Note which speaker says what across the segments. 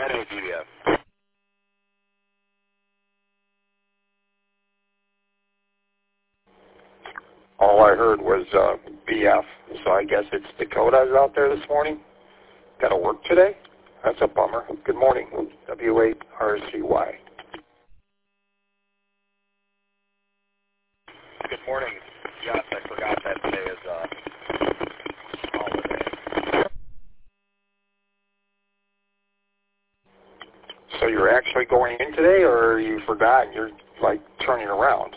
Speaker 1: NAGBF.
Speaker 2: All I heard was BF, so I guess it's Dakota's out there this morning. Got to work today? That's a bummer. Good morning, W8RCY.
Speaker 1: Good morning. Yes, I forgot that today is holiday.
Speaker 2: So you're actually going in today, or you forgot and you're, like, turning around?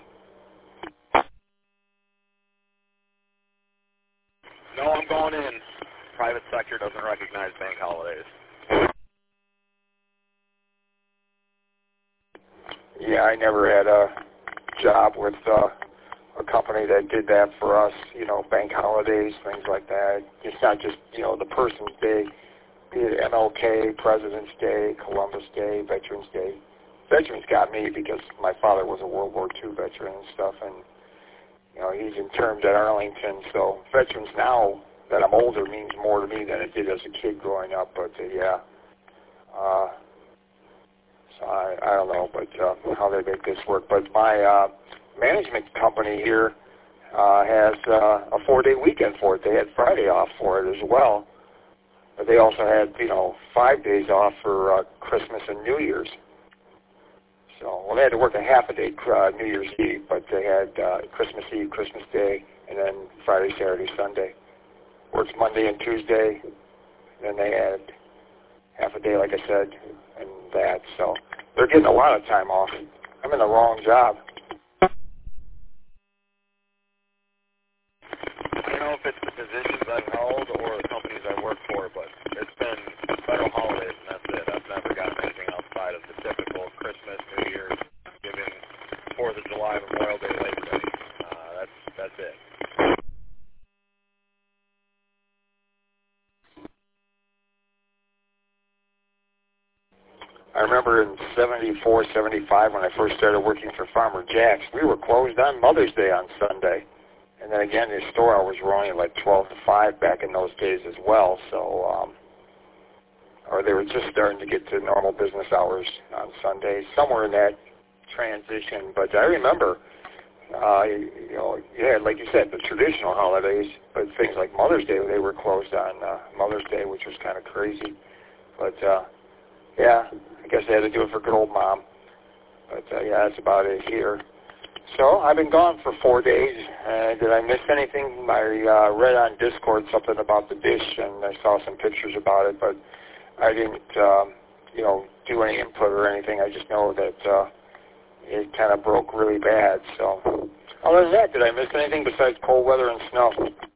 Speaker 1: No, I'm going in. Private sector doesn't recognize bank holidays.
Speaker 2: Yeah, I never had a job with a company that did that for us, you know, bank holidays, things like that. It's not just, you know, the person's day, be it MLK, President's Day, Columbus Day, Veterans Day. Veterans got me because my father was a World War II veteran and stuff, and, you know, he's interned at Arlington, so veterans now that I'm older means more to me than it did as a kid growing up, but yeah. So I don't know, but how they make this work. But my management company here has a 4-day weekend for it. They had Friday off for it as well. But they also had, you know, 5 days off for Christmas and New Year's. So, well, they had to work a half a day New Year's Eve, but they had Christmas Eve, Christmas Day, and then Friday, Saturday, Sunday. Works Monday and Tuesday, and then they had half a day, like I said, and that. So they're getting a lot of time off. I'm in the wrong job.
Speaker 1: I don't know if it's the positions I've held or the companies I work for, but it's been federal holidays, and that's it. I've never gotten anything outside of the typical Christmas, New Year's, Thanksgiving, 4th of July, Memorial Day, Labor Day. That's it.
Speaker 2: I remember in 74, 75, when I first started working for Farmer Jack's, we were closed on Mother's Day on Sunday. And then again, the store hours were only like 12 to 5 back in those days as well. So, or they were just starting to get to normal business hours on Sundays, somewhere in that transition. But I remember, you know, yeah, like you said, the traditional holidays, but things like Mother's Day, they were closed on Mother's Day, which was kind of crazy. But, yeah, I guess they had to do it for good old Mom. But, yeah, that's about it here. So I've been gone for 4 days. Did I miss anything? I read on Discord something about the dish, and I saw some pictures about it, but I didn't, you know, do any input or anything. I just know that it kind of broke really bad. So other than that, did I miss anything besides cold weather and snow?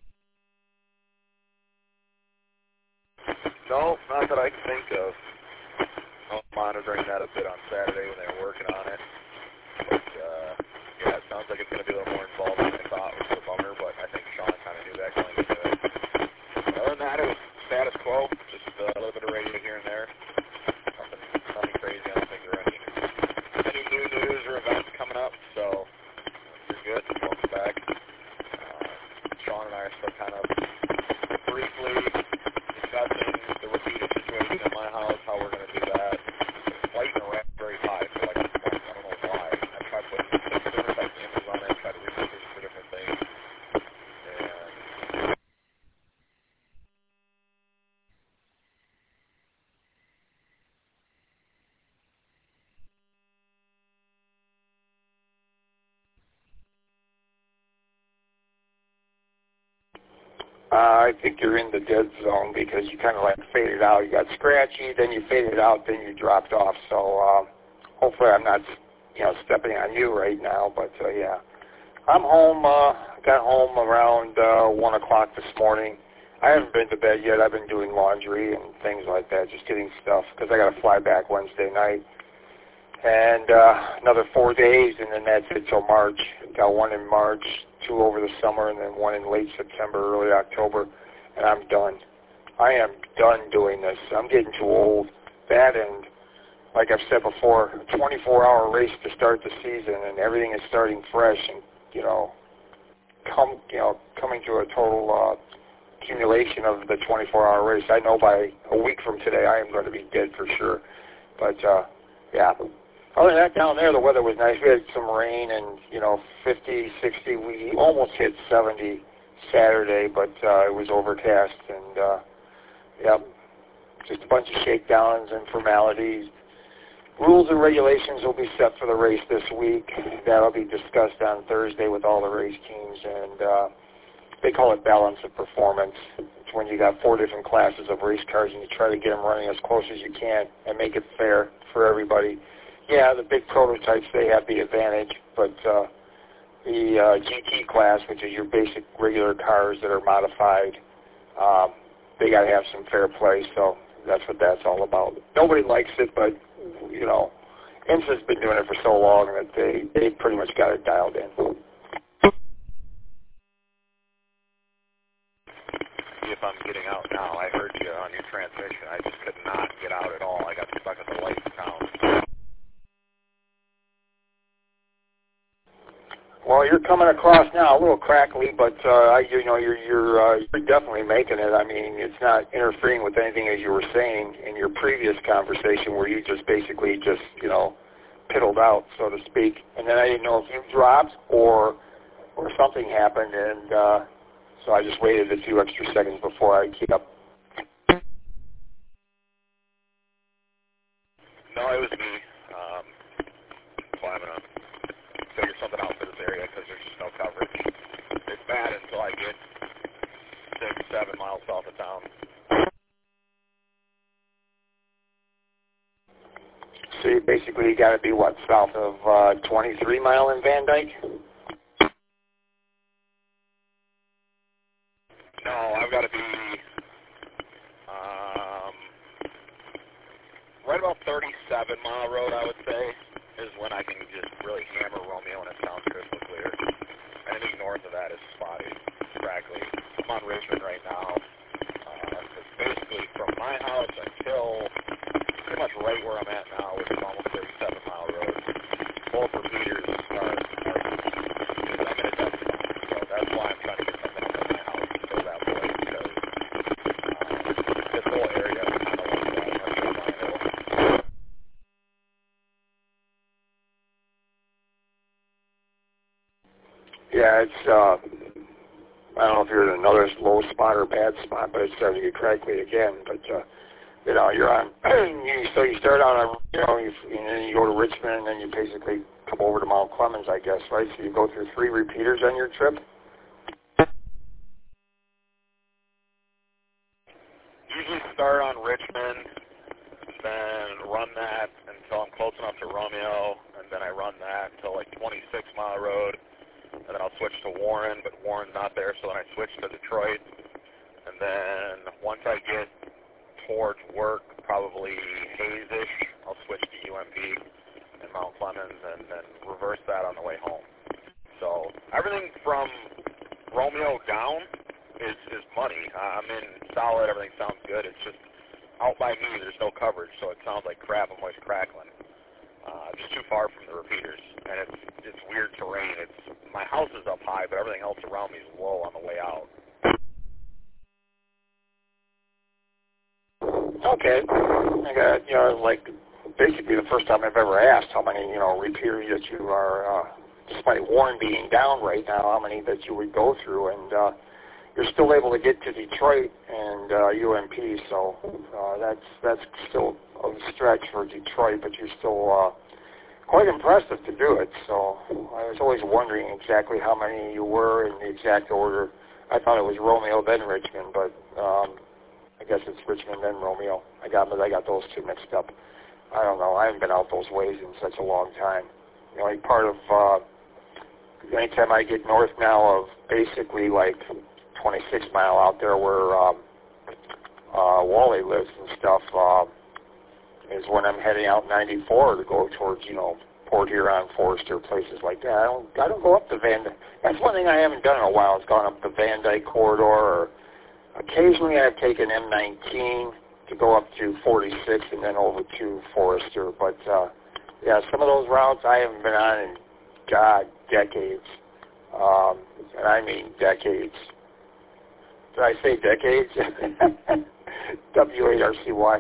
Speaker 1: No, not that I can think of. I was monitoring that a bit on Saturday when they were working on it. But, yeah, it sounds like it's going to be a little more involved than I thought, which is a bummer, but I think Sean kind of knew that going into it. Other than that, it was status quo, just a little bit of radio here and there. Nothing crazy. I don't think there are any new news or events coming up, so you're good. Welcome back. Sean and I are still kind of briefly discussing the repeated situation at my house, how we're going to do that. Lighting the Raspberry Pi for like a month. I don't know why. I tried putting different types of images on it, tried to research for different things. And
Speaker 2: I think you're in the dead zone because you kind of like faded out. You got scratchy, then you faded out, then you dropped off. So hopefully I'm not, you know, stepping on you right now. But yeah, I'm home. Got home around 1 o'clock this morning. I haven't been to bed yet. I've been doing laundry and things like that, just getting stuff because I got to fly back Wednesday night. And another 4 days, and then that's it till March. Got one in March, 2 over the summer, and then one in late September, early October, and I'm done. I am done doing this. I'm getting too old. That and, like I've said before, a 24-hour race to start the season, and everything is starting fresh, and coming to a total accumulation of the 24-hour race. I know by a week from today I am going to be dead for sure. But, yeah. Other than that, down there, the weather was nice. We had some rain and, 50, 60. We almost hit 70 Saturday, but it was overcast. And, yeah, just a bunch of shakedowns and formalities. Rules and regulations will be set for the race this week. That'll be discussed on Thursday with all the race teams. And they call it balance of performance. It's when you got 4 different classes of race cars and you try to get them running as close as you can and make it fair for everybody. Yeah, the big prototypes, they have the advantage, but the GT class, which is your basic regular cars that are modified, they got to have some fair play, so that's what that's all about. Nobody likes it, but, IMSA's been doing it for so long that they pretty much got it dialed in.
Speaker 1: See if I'm getting out now. I heard you on your transmission. I just could not get out at all. I got stuck at the lights town.
Speaker 2: Well, you're coming across now a little crackly, but you're definitely making it. I mean, it's not interfering with anything as you were saying in your previous conversation, where you just basically piddled out, so to speak. And then I didn't know if you dropped or something happened, and so I just waited a few extra seconds before I keep up.
Speaker 1: No, it was me. So I'm gonna figure something out for this area because there's just no coverage. It's bad until I get 6-7 miles south of town.
Speaker 2: So you basically got to be, south of 23 Mile in Van Dyke?
Speaker 1: No, I've got to be right about 37 Mile Road, I would say, is when I can just really hammer Romeo and it sounds crystal clear. Anything north of that is spotty, crackly. I'm on Richmond right now. It's basically from my house until pretty much right where I'm at now, which is almost 37 Mile Road. Both repeaters are I'm in a dead spot, so that's why I'm trying to get something up at my house to fill that void, because this whole area is kind of like that.
Speaker 2: Yeah, it's, I don't know if you're in another low spot or bad spot, but it's starting to get crackly again. But, you're on, so you start out on, and then you go to Richmond, and then you basically come over to Mount Clemens, I guess, right? So you go through 3 repeaters on your trip?
Speaker 1: Usually start on Richmond, then run that until I'm close enough to Romeo, and then I run that until like 26 Mile Road, and then I'll switch to Warren, but Warren's not there, so then I switch to Detroit, and then once I get towards work, probably Hayes-ish, I'll switch to UMP and Mount Clemens, and then reverse that on the way home. So everything from Romeo down is money. I'm in solid, everything sounds good. It's just out by me, there's no coverage, so it sounds like crap. I'm always crackling. Just too far from the repeaters, and it's weird terrain. My house is up high, but everything else around me is low on the way out.
Speaker 2: Okay. I got, basically the first time I've ever asked how many, repeaters that you are, despite Warren being down right now, how many that you would go through, and you're still able to get to Detroit and UMP, so that's still a stretch for Detroit, but you're still quite impressive to do it. So I was always wondering exactly how many you were in the exact order. I thought it was Romeo then Richmond, but I guess it's Richmond then Romeo. I got those two mixed up. I don't know. I haven't been out those ways in such a long time. Part of anytime I get north now of basically 26 Mile out there where Wally lives and stuff, is when I'm heading out 94 to go towards, Port Huron, Forester, places like that. I don't go up the Van Dyke. That's one thing I haven't done in a while. It's gone up the Van Dyke corridor, or occasionally I've taken M19 to go up to 46 and then over to Forester. But, yeah, some of those routes I haven't been on in, decades. And I mean decades. Did I say decades? W-A-R-C-Y.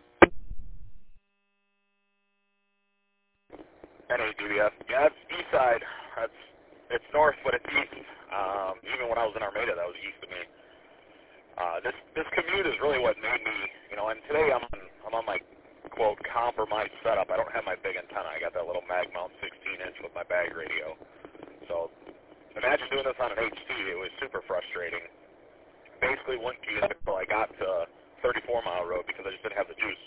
Speaker 1: NADF. Yeah, it's east side. It's north, but it's east. Even when I was in Armada, that was east of me. This commute is really what made me, and today I'm on my, quote, compromised setup. I don't have my big antenna. I got that little mag mount 16-inch with my bag radio. So imagine doing this on an HT. It was super frustrating. Basically wouldn't get it until I got to 34 Mile Road because I just didn't have the juice.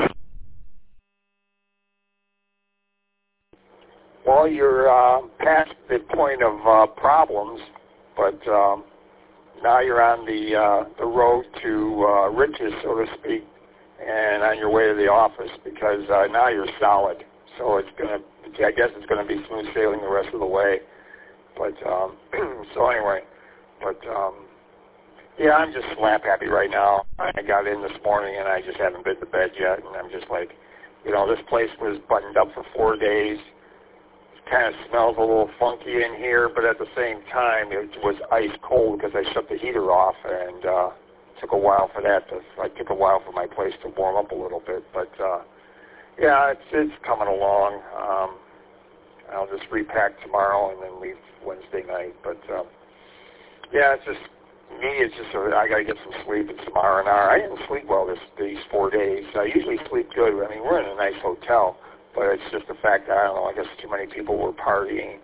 Speaker 2: Well, you're past the point of problems, but now you're on the road to riches, so to speak, and on your way to the office because now you're solid. So I guess it's going to be smooth sailing the rest of the way. But so anyway, yeah, I'm just slap happy right now. I got in this morning and I just haven't been to bed yet, and I'm just like, this place was buttoned up for 4 days. Kind of smells a little funky in here, but at the same time, it was ice cold because I shut the heater off, and took a while for my place to warm up a little bit. But yeah, it's coming along. I'll just repack tomorrow and then leave Wednesday night. But yeah, it's just me. It's just I got to get some sleep. It's some R&R. I didn't sleep well these 4 days. I usually sleep good. I mean, we're in a nice hotel. But it's just the fact that, I don't know, I guess too many people were partying.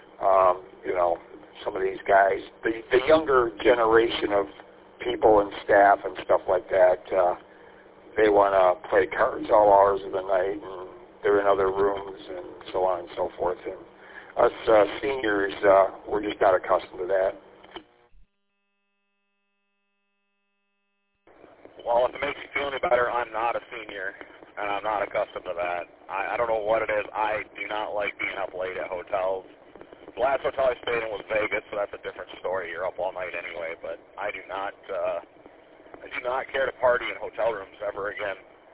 Speaker 2: Some of these guys, the younger generation of people and staff and stuff like that, they want to play cards all hours of the night, and they're in other rooms and so on and so forth. And us seniors, we're just not accustomed to that.
Speaker 1: Well, if it makes you feel any better, I'm not a senior, and I'm not accustomed to that. I don't know what it is. I do not like being up late at hotels. The last hotel I stayed in was Vegas, so that's a different story. You're up all night anyway, but I do not care to party in hotel rooms ever again.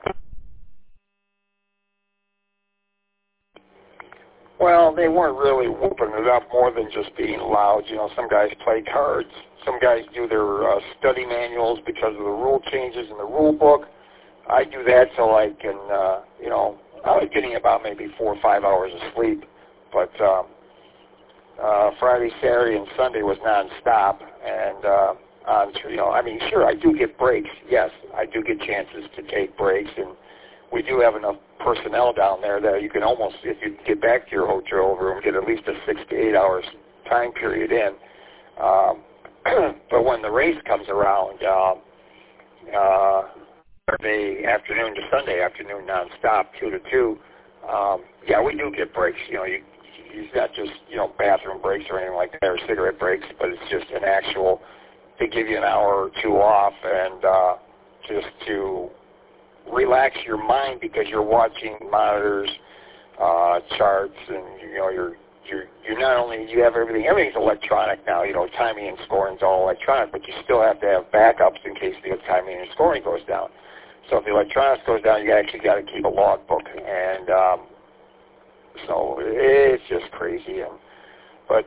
Speaker 2: Well, they weren't really whooping it up more than just being loud. Some guys play cards. Some guys do their study manuals because of the rule changes in the rule book. I do that so I can, I was getting about maybe 4 or 5 hours of sleep. But Friday, Saturday, and Sunday was nonstop. And, sure, I do get breaks. Yes, I do get chances to take breaks. And we do have enough personnel down there that you can almost, if you get back to your hotel room, get at least a 6 to 8 hours time period in. But when the race comes around, Saturday afternoon to Sunday afternoon nonstop, 2 to 2, yeah, we do get breaks. It's not just, bathroom breaks or anything like that, or cigarette breaks, but it's just an actual, they give you an hour or two off, and just to relax your mind because you're watching monitors, charts, and you're not only, you have everything's electronic now, timing and scoring's all electronic, but you still have to have backups in case the timing and scoring goes down. So if the electronics goes down, you actually got to keep a logbook, and so it's just crazy. But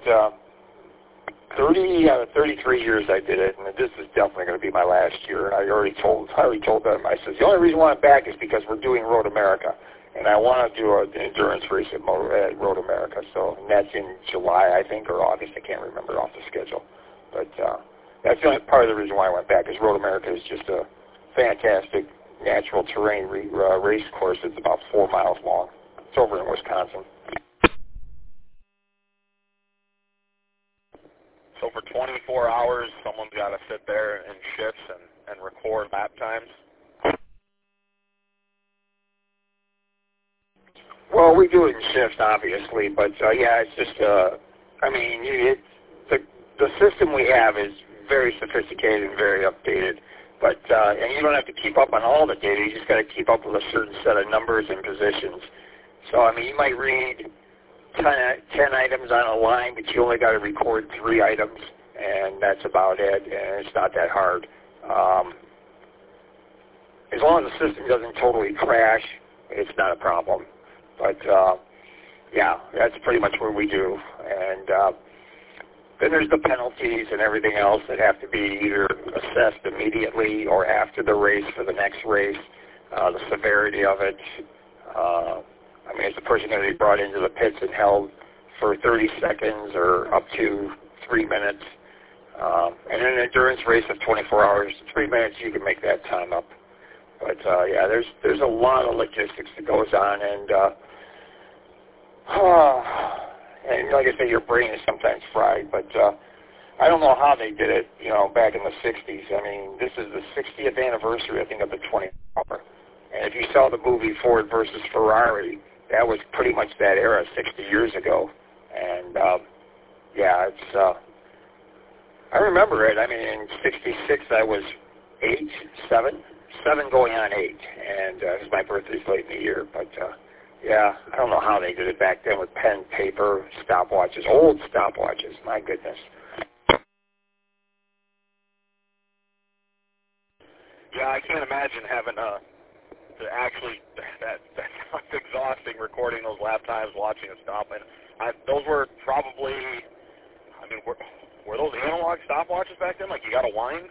Speaker 2: 30 out of 33 years I did it, and this is definitely going to be my last year. I already told them, I said, the only reason why I'm back is because we're doing Road America, and I want to do an endurance race at Road America. So and that's in July, I think, or August. I can't remember off the schedule. But that's the only part of the reason why I went back, is Road America is just a fantastic natural terrain race course. It's about 4 miles long. It's over in Wisconsin.
Speaker 1: So for 24 hours, someone's got to sit there in shifts and record lap times?
Speaker 2: Well, we do it in shifts, obviously, but yeah, it's just, the system we have is very sophisticated and very updated, but, and you don't have to keep up on all the data, you just got to keep up with a certain set of numbers and positions. So, you might read 10 items on a line, but you only got to record 3 items, and that's about it, and it's not that hard. As long as the system doesn't totally crash, it's not a problem. But, yeah, that's pretty much what we do. And then there's the penalties and everything else that have to be either assessed immediately or after the race for the next race. The severity of it. I mean, is the person going to be brought into the pits and held for 30 seconds or up to 3 minutes? And in an endurance race of 24 hours, 3 minutes, you can make that time up. But yeah, there's a lot of logistics that goes on, and like I say, your brain is sometimes fried. But I don't know how they did it, back in the 60s. I mean, this is the 60th anniversary, I think, of the 24-hour. And if you saw the movie Ford versus Ferrari, that was pretty much that era, 60 years ago. And yeah, it's. I remember it. I mean, in '66, I was 7 going on 8, and it was my birthday's late in the year. But yeah, I don't know how they did it back then with pen, paper, stopwatches, old stopwatches. My goodness.
Speaker 1: Yeah, I can't imagine having to actually that sounds exhausting, recording those lap times, watching a stop, and those were probably. I mean, were those analog stopwatches back then? Like you got to wind?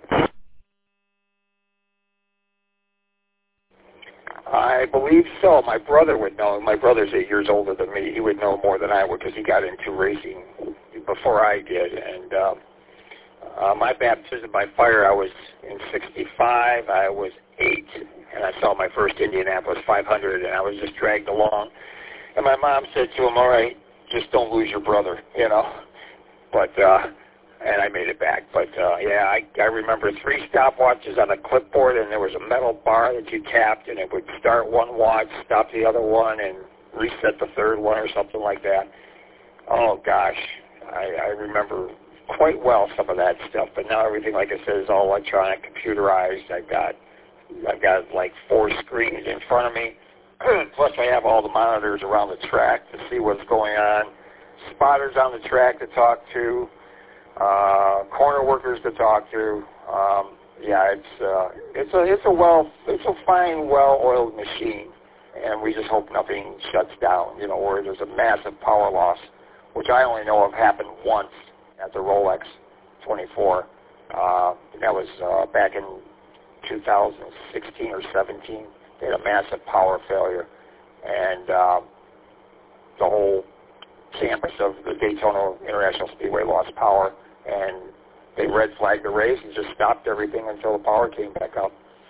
Speaker 2: I believe so. My brother would know. My brother's 8 years older than me. He would know more than I would because he got into racing before I did. And my baptism by fire, I was in '65. I was 8, and I saw my first Indianapolis 500, and I was just dragged along. And my mom said to him, "All right, just don't lose your brother," But and I made it back. But yeah, I remember 3 stopwatches on a clipboard, and there was a metal bar that you tapped, and it would start one watch, stop the other one, and reset the third one or something like that. Oh gosh, I remember quite well some of that stuff. But now everything, like I said, is all electronic, computerized. I've got like 4 screens in front of me. Plus, I have all the monitors around the track to see what's going on. Spotters on the track to talk to, corner workers to talk to. Yeah, it's a fine, well-oiled machine, and we just hope nothing shuts down. Where there's a massive power loss, which I only know of happened once at the Rolex 24. That was back in 2016 or 17. They had a massive power failure, and the whole campus of the Daytona International Speedway lost power, and they red flagged the race and just stopped everything until the power came back up.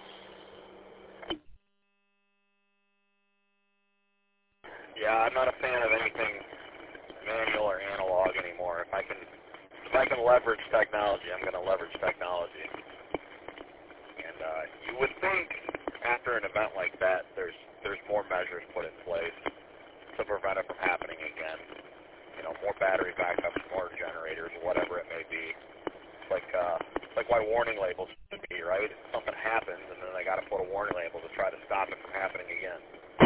Speaker 1: Yeah, I'm not a fan of anything manual or analog anymore. If I can leverage technology, I'm going to leverage technology. And you would think after an event like that, there's more measures put in place to prevent it from happening again. More battery backups, more generators, whatever it may be. Like why warning labels should be, right? If something happens, and then they got to put a warning label to try to stop it from happening again.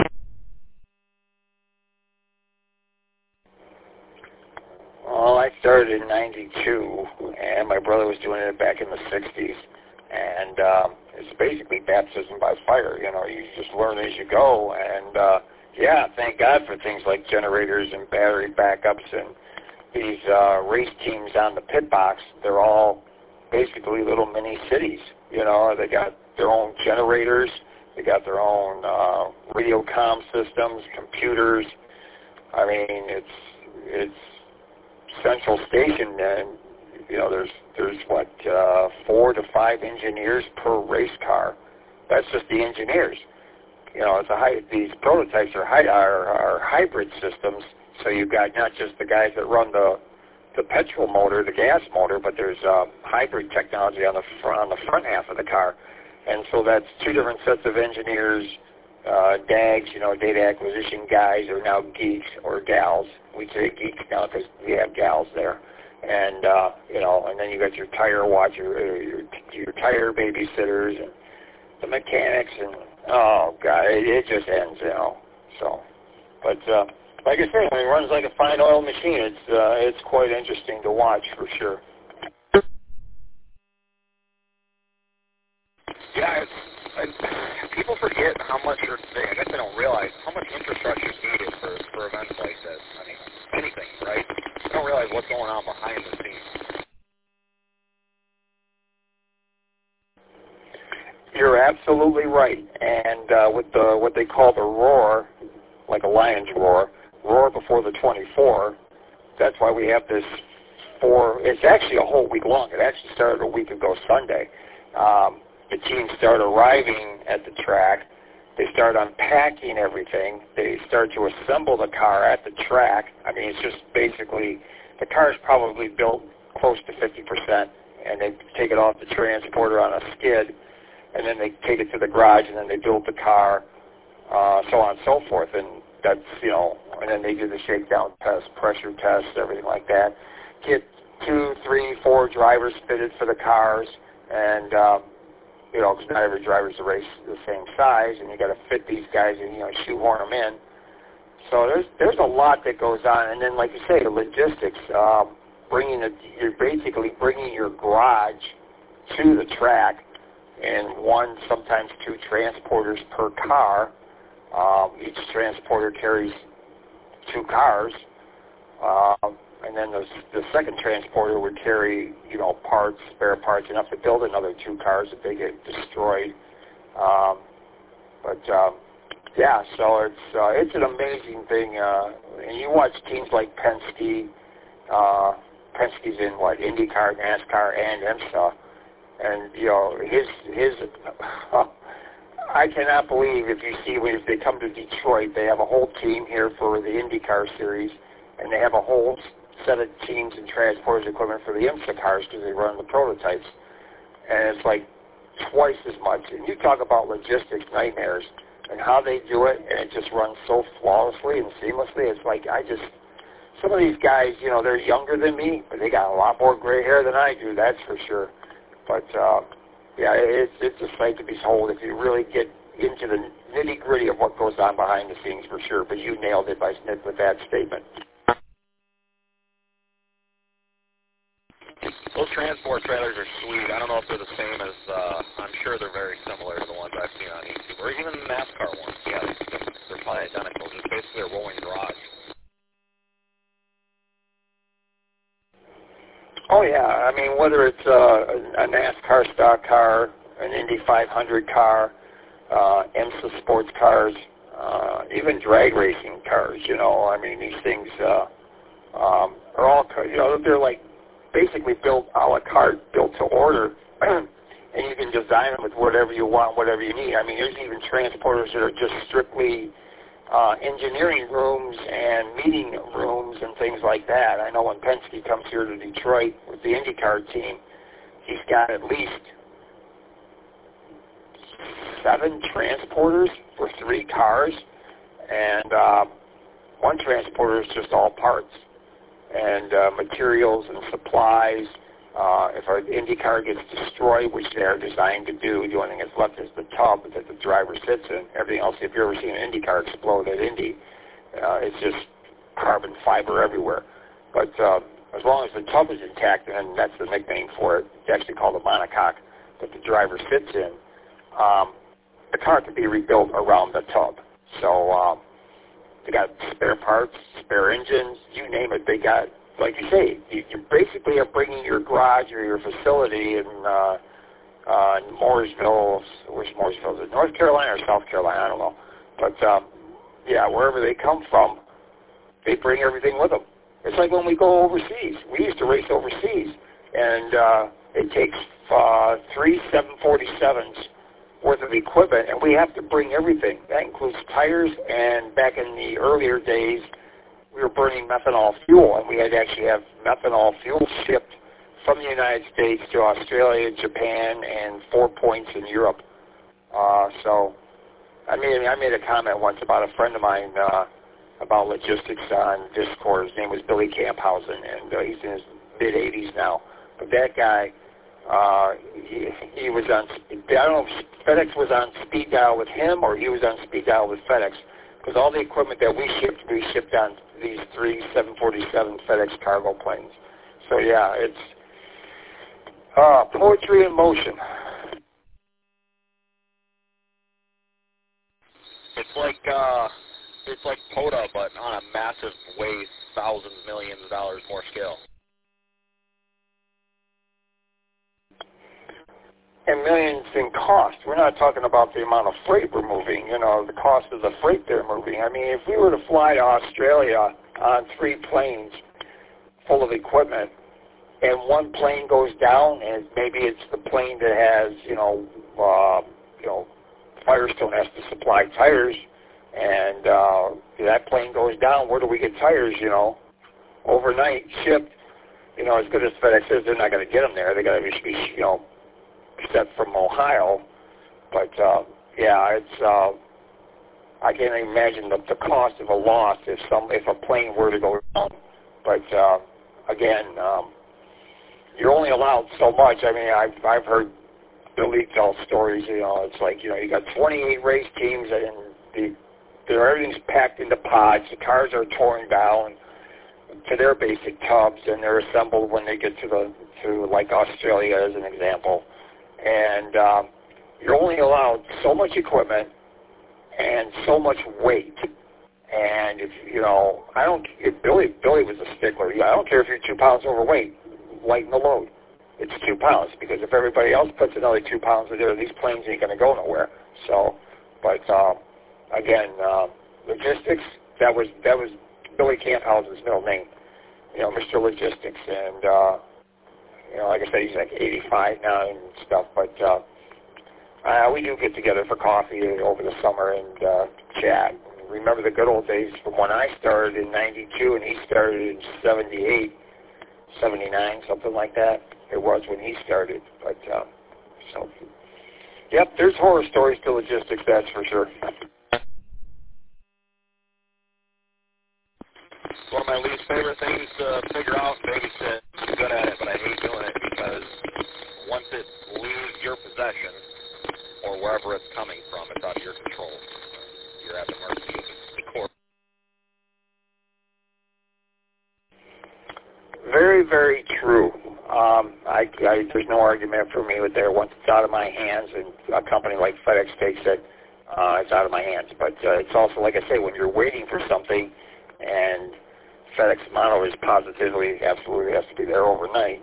Speaker 2: Well, I started in '92, and my brother was doing it back in the '60s, and it's basically baptism by fire. You just learn as you go, and yeah, thank God for things like generators and battery backups and these race teams on the pit box. They're all basically little mini cities. They got their own generators, they got their own radio comm systems, computers. I mean, it's central station, and there's what 4 to 5 engineers per race car. That's just the engineers. These prototypes are hybrid systems, so you've got not just the guys that run the petrol motor, the gas motor, but there's hybrid technology on the front half of the car, and so that's 2 different sets of engineers. DAGs, data acquisition guys, are now geeks or gals. We say geeks now because we have gals there, and and then you got your tire watcher, your tire babysitters, and the mechanics, and oh God, it just ends, So, but like I say, when it runs like a fine oil machine, it's quite interesting to watch for sure.
Speaker 1: Yeah, people forget how much, I guess they don't realize how much infrastructure is needed for events like this. I mean, anything, right? I don't realize what's going on behind the scenes.
Speaker 2: You're absolutely right. And with what they call the roar, like a lion's roar before the 24, that's why we have this it's actually a whole week long. It actually started a week ago Sunday. The teams start arriving at the track. They start unpacking everything. They start to assemble the car at the track. I mean, it's just basically, the car is probably built close to 50%, and they take it off the transporter on a skid, and then they take it to the garage, and then they build the car, so on and so forth. And that's, and then they do the shakedown test, pressure tests, everything like that. Get 2, 3, 4 drivers fitted for the cars, and, because not every driver's the race the same size, and you got to fit these guys and, shoehorn them in. So there's a lot that goes on. And then, like you say, the logistics, you're basically bringing your garage to the track in 1, sometimes 2 transporters per car. Each transporter carries 2 cars. And then the second transporter would carry, parts, spare parts, enough to build another 2 cars if they get destroyed. So it's an amazing thing. And you watch teams like Penske. Penske's in IndyCar, NASCAR, and IMSA. And his I cannot believe if they come to Detroit, they have a whole team here for the IndyCar series, and they have a whole set of teams and transporters equipment for the IMSA cars because they run the prototypes. And it's like twice as much. And you talk about logistics nightmares and how they do it, and it just runs so flawlessly and seamlessly. It's like some of these guys, they're younger than me, but they got a lot more gray hair than I do, that's for sure. But, it's a sight to behold if you really get into the nitty-gritty of what goes on behind the scenes, for sure. But you nailed it with that statement.
Speaker 1: Those transport trailers are sweet. I don't know if they're the same as, I'm sure they're very similar to the ones I've seen on YouTube, or even the NASCAR ones. Yeah, they're probably identical, just basically a rolling garage.
Speaker 2: Oh, yeah. I mean, whether it's a NASCAR stock car, an Indy 500 car, IMSA sports cars, even drag racing cars, I mean, these things are all, they're like basically built a la carte, built to order, and you can design them with whatever you want, whatever you need. I mean, there's even transporters that are just strictly engineering rooms and meeting rooms and things like that. I know when Penske comes here to Detroit with the IndyCar team, he's got at least 7 transporters for 3 cars, and 1 transporter is just all parts and materials and supplies. If our IndyCar gets destroyed, which they are designed to do, the only thing that's left is the tub that the driver sits in. Everything else, if you've ever seen an IndyCar explode at Indy, it's just carbon fiber everywhere. But as long as the tub is intact, and that's the nickname for it, it's actually called a monocoque that the driver sits in, the car can be rebuilt around the tub. So they got spare parts, spare engines, you name it, they got. Like you say, you basically are bringing your garage or your facility in Mooresville. Where's Mooresville? Is it North Carolina or South Carolina? I don't know. But, wherever they come from, they bring everything with them. It's like when we go overseas. We used to race overseas, and it takes 3 747s worth of equipment, and we have to bring everything. That includes tires, and back in the earlier days, we were burning methanol fuel, and we had to actually have methanol fuel shipped from the United States to Australia, Japan, and 4 points in Europe. So I made a comment once about a friend of mine about logistics on Discord. His name was Billy Camphausen, and he's in his mid-80s now. But that guy, he was on, I don't know if FedEx was on speed dial with him or he was on speed dial with FedEx, because all the equipment that we shipped on these 3 747 FedEx cargo planes. So, yeah, it's poetry in motion.
Speaker 1: It's like it's like POTA, but on a massive way, thousands, millions of dollars more scale.
Speaker 2: And millions in cost. We're not talking about the amount of freight we're moving, the cost of the freight they're moving. I mean, if we were to fly to Australia on 3 planes full of equipment, and one plane goes down, and maybe it's the plane that has, Firestone has to supply tires, and that plane goes down, where do we get tires, overnight, shipped, as good as FedEx is, they're not going to get them there. They got to be, sent from Ohio. But, it's, I can't even imagine the cost of a loss if a plane were to go down. But, again, you're only allowed so much. I mean, I've heard Billy tell stories, it's like, you got 28 race teams and everything's packed into pods. The cars are torn down to their basic tubs, and they're assembled when they get to like Australia as an example. And you're only allowed so much equipment and so much weight. And if Billy was a stickler. I don't care if you're 2 pounds overweight, lighten the load. It's 2 pounds, because if everybody else puts another 2 pounds in there, these planes ain't going to go nowhere. So, but again, logistics. That was Billy Camphouse's middle name. Mr. Logistics, and like I said, he's like 85 now and stuff. But we do get together for coffee over the summer and chat. Remember the good old days from when I started in '92 and he started in '78, '79, something like that. It was when he started. But yep, there's horror stories to logistics, that's for sure.
Speaker 1: One of my least favorite things to figure out and babysit. I'm good at it, but I hate doing it because once it leaves your possession or wherever it's coming from, it's out of your control. You're at the mercy of the court.
Speaker 2: Very, very true. There's no argument for me with there. Once it's out of my hands, and a company like FedEx takes it, it's out of my hands. But it's also, like I say, when you're waiting for something, and FedEx model is positively, absolutely has to be there overnight,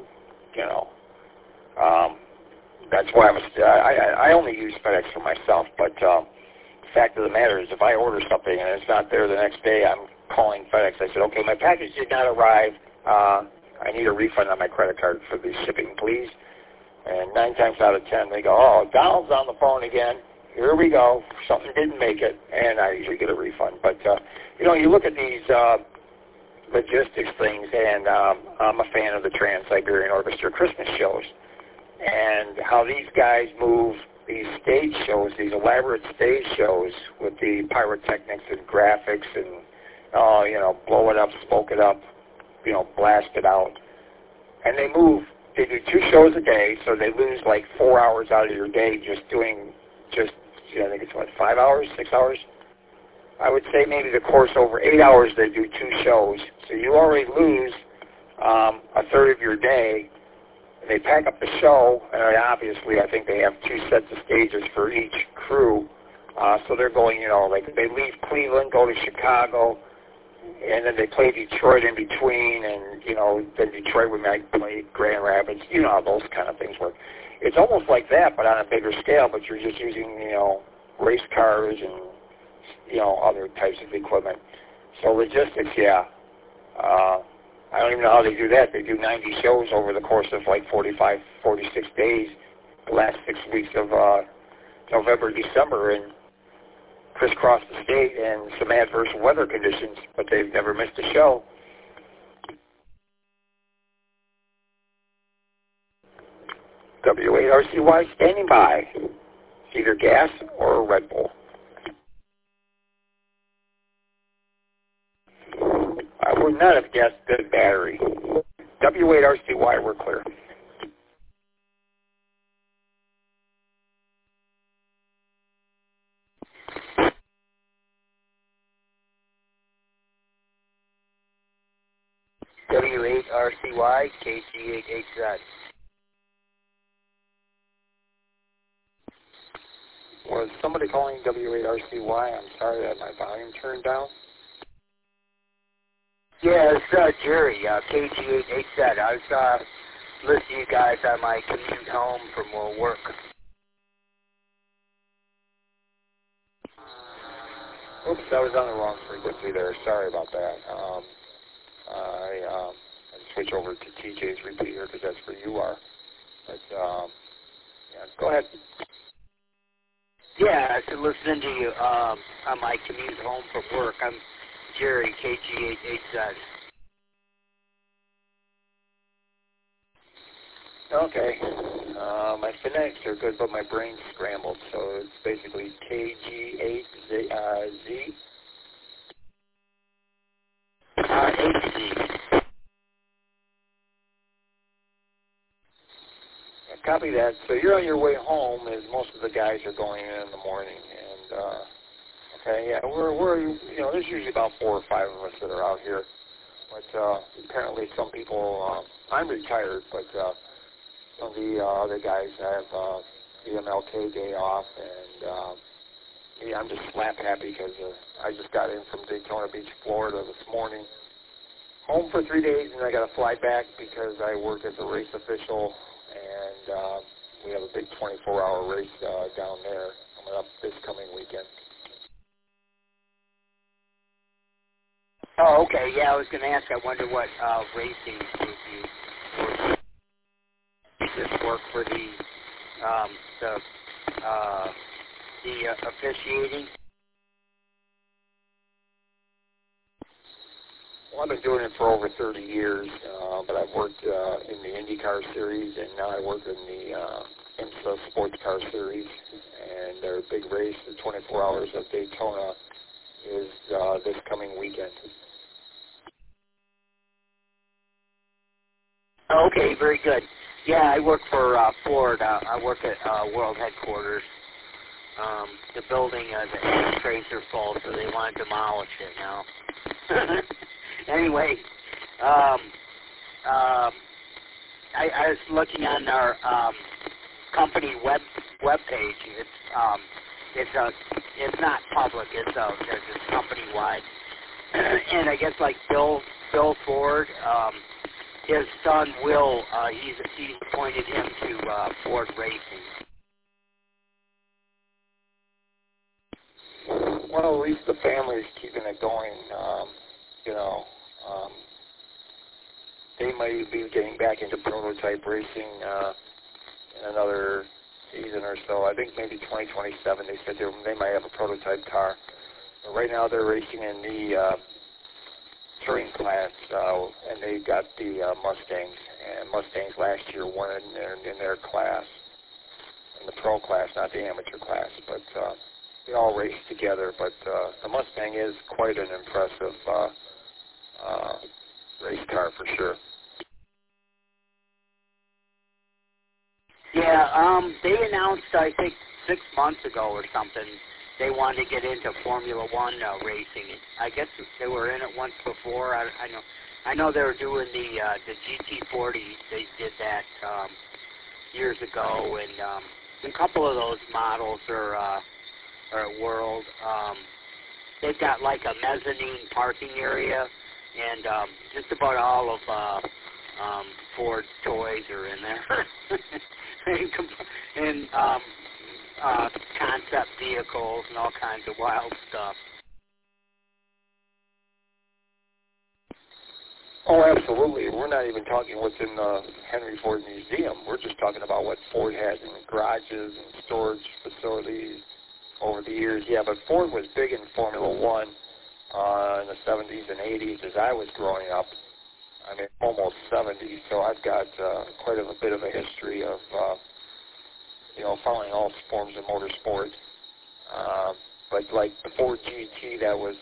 Speaker 2: that's why I only use FedEx for myself. But the fact of the matter is, if I order something and it's not there the next day, I'm calling FedEx. I said, okay, my package did not arrive. I need a refund on my credit card for the shipping, please. And 9 times out of 10, they go, oh, Donald's on the phone again. Here we go. Something didn't make it, and I usually get a refund. But, you look at these logistics things, and I'm a fan of the Trans-Siberian Orchestra Christmas shows, and how these guys move these stage shows, these elaborate stage shows with the pyrotechnics and graphics and, blow it up, smoke it up, blast it out. And they do 2 shows a day, so they lose like 4 hours out of your day I think it's 5 hours, 6 hours? I would say maybe the course over 8 hours they do 2 shows. So you already lose a third of your day. And they pack up the show, and obviously I think they have 2 sets of stages for each crew. So they're going, they leave Cleveland, go to Chicago, and then they play Detroit in between, and, then Detroit would play Grand Rapids. You know how those kind of things work. It's almost like that, but on a bigger scale, but you're just using, race cars and, other types of equipment. So logistics, yeah. I don't even know how they do that. They do 90 shows over the course of like 45, 46 days, the last 6 weeks of November, December, and crisscross the state and some adverse weather conditions, but they've never missed a show. W8RCY standing by. It's either gas or a Red Bull. I would not have guessed the battery. W8RCY, we're clear.
Speaker 3: W8RCY, KC8HZ.
Speaker 2: Was somebody calling W8RCY? I'm sorry, I had my volume turned down.
Speaker 3: Yeah, it's Jerry, KG8HZ. I was listening to you guys on my commute home from work.
Speaker 2: Oops, I was on the wrong frequency there. Sorry about that. I switch over to TJ's repeater because that's where you are. But yeah, go ahead.
Speaker 3: Yeah, I was listening to you on my commute home from work. I'm Jerry, KG8HZ.
Speaker 2: Okay. My phonetics are good, but my brain's scrambled, so it's basically KG8Z.
Speaker 3: HZ.
Speaker 2: Copy that. So you're on your way home, as most of the guys are going in the morning, and okay, yeah, we're there's usually about 4 or 5 of us that are out here, but apparently some people. I'm retired, but some of the other guys have the MLK day off, and yeah, I'm just slap happy because I just got in from Daytona Beach, Florida this morning. Home for 3 days, and I got to fly back because I work as a race official, and we have a big 24-hour race down there coming up this coming weekend.
Speaker 3: Oh, okay. Yeah, I was going to ask. I wonder what racing would you just work for the officiating.
Speaker 2: Well, I've been doing it for over 30 years, but I've worked in the IndyCar Series, and now I work in the IMSA Sports Car Series, and their big race, the 24 Hours of Daytona, is this coming weekend.
Speaker 3: Okay, very good. Yeah, I work for Ford. I work at World Headquarters. The building, the ash trays are full, so they want to demolish it now. Anyway, I was looking on our company web page. It's not public. It's company wide, and I guess like Bill Ford. His son Will, he's appointed him to Ford Racing.
Speaker 2: Well, at least the family's keeping it going. They might be getting back into prototype racing in another season or so. I think maybe 2027. They said they might have a prototype car. But right now they're racing in the touring class, and they got the Mustangs. And Mustangs last year won in their class, in the pro class, not the amateur class. But they all race together. But the Mustang is quite an impressive race car for sure.
Speaker 3: Yeah, they announced, I think, 6 months ago or something, they wanted to get into Formula One racing. I guess they were in it once before. I know they were doing the GT40. They did that years ago, and a couple of those models are at World. They've got like a mezzanine parking area, and just about all of Ford toys are in there. and concept vehicles and all kinds of wild stuff.
Speaker 2: Oh, absolutely. We're not even talking what's in the Henry Ford Museum. We're just talking about what Ford has in garages and storage facilities over the years. Yeah, but Ford was big in Formula One in the 70s and 80s as I was growing up. I mean, almost 70, so I've got quite a bit of a history of, following all forms of motorsport. But like the Ford GT, that was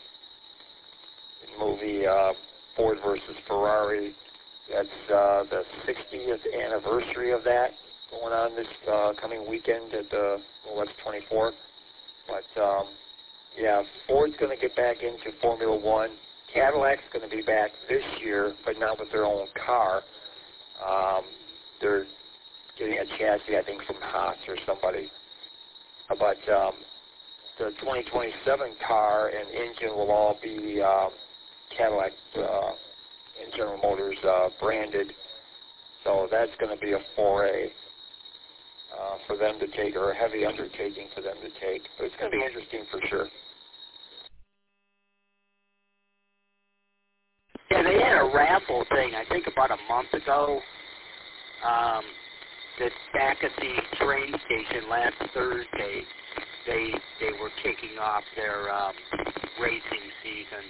Speaker 2: the movie Ford versus Ferrari. That's the 60th anniversary of that going on this coming weekend at that's 24th. But yeah, Ford's going to get back into Formula One. Cadillac's going to be back this year, but not with their own car. They're getting a chassis, I think, from Haas or somebody. but the 2027 car and engine will all be Cadillac and General Motors branded. So that's going to be a foray for them to take, or a heavy undertaking for them to take. But it's going to be interesting for sure.
Speaker 3: Yeah, they had a raffle thing, I think about a month ago, that back at the train station last Thursday, they were kicking off their racing season.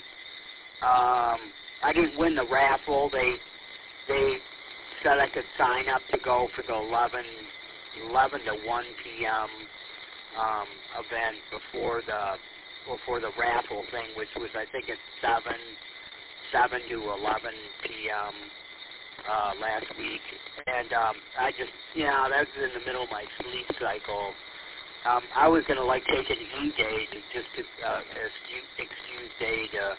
Speaker 3: I didn't win the raffle. They said I could sign up to go for the 11 to 1 p.m. Event before the raffle thing, which was, I think, at 7 to 11 p.m. Last week. And I just, that was in the middle of my sleep cycle. I was going to take an E-day excuse day to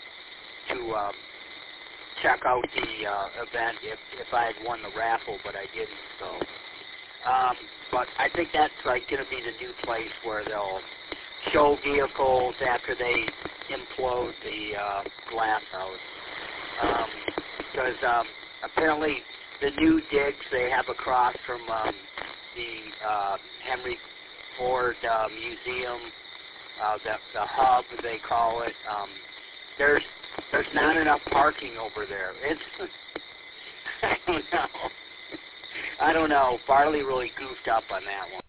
Speaker 3: check out the event if I had won the raffle, but I didn't. So, but I think that's going to be the new place where they'll show vehicles after they implode the glass house. Because apparently the new digs they have across from the Henry Ford Museum, the hub they call it. There's not enough parking over there. It's I don't know. Farley really goofed up on that one.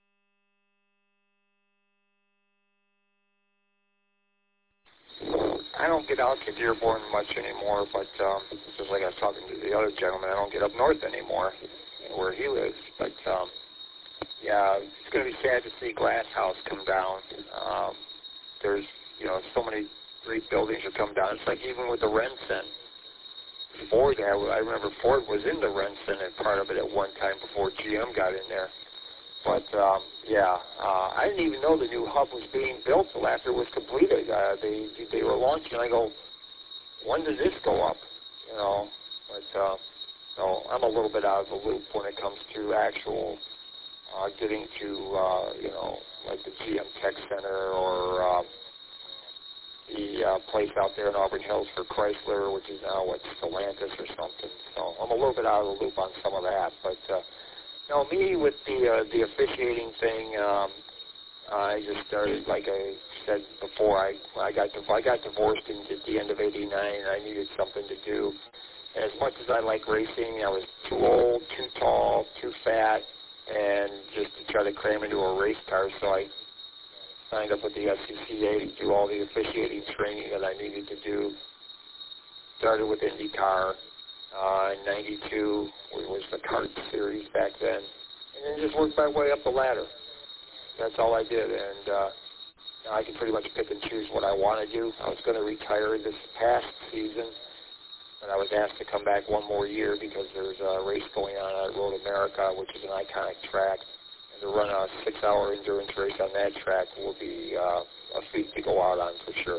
Speaker 2: I don't get out to Dearborn much anymore, but just like I was talking to the other gentleman, I don't get up north anymore where he lives. But yeah, it's going to be sad to see Glass House come down. There's so many great buildings that come down. It's like even with the Renson. Ford, I remember Ford was in the Renson and part of it at one time before GM got in there. But, I didn't even know the new hub was being built until after it was completed. They were launching. I go, when did this go up? But so I'm a little bit out of the loop when it comes to actual getting to, like the GM Tech Center or the place out there in Auburn Hills for Chrysler, which is now, Stellantis or something. So I'm a little bit out of the loop on some of that. But, me with the officiating thing, I just started, like I said before, I got divorced at the end of '89, and I needed something to do. And as much as I like racing, I was too old, too tall, too fat, and just to try to cram into a race car, so I signed up with the SCCA to do all the officiating training that I needed to do. Started with IndyCar in '92, which was the kart series back then, and then just worked my way up the ladder. That's all I did, and I can pretty much pick and choose what I want to do. I was going to retire this past season, but I was asked to come back one more year because there's a race going on at Road America, which is an iconic track. And to run a 6-hour endurance race on that track will be a feat to go out on for sure.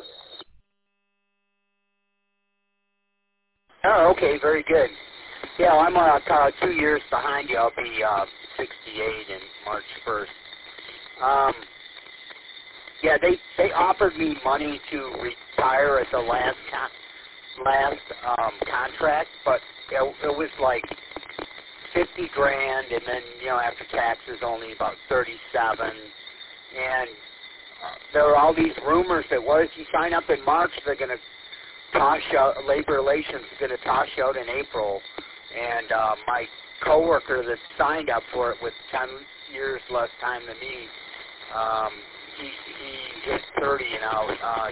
Speaker 3: Oh, okay, very good. Yeah, well, I'm 2 years behind you. I'll be 68 in March 1st. Yeah, they offered me money to retire at the last contract, but it was like $50,000, and then after taxes only about 37. And there were all these rumors that if you sign up in March, they're going to toss out, Labor Relations is going to toss you out in April. And my coworker that signed up for it with 10 years less time than me, he hit 30 now.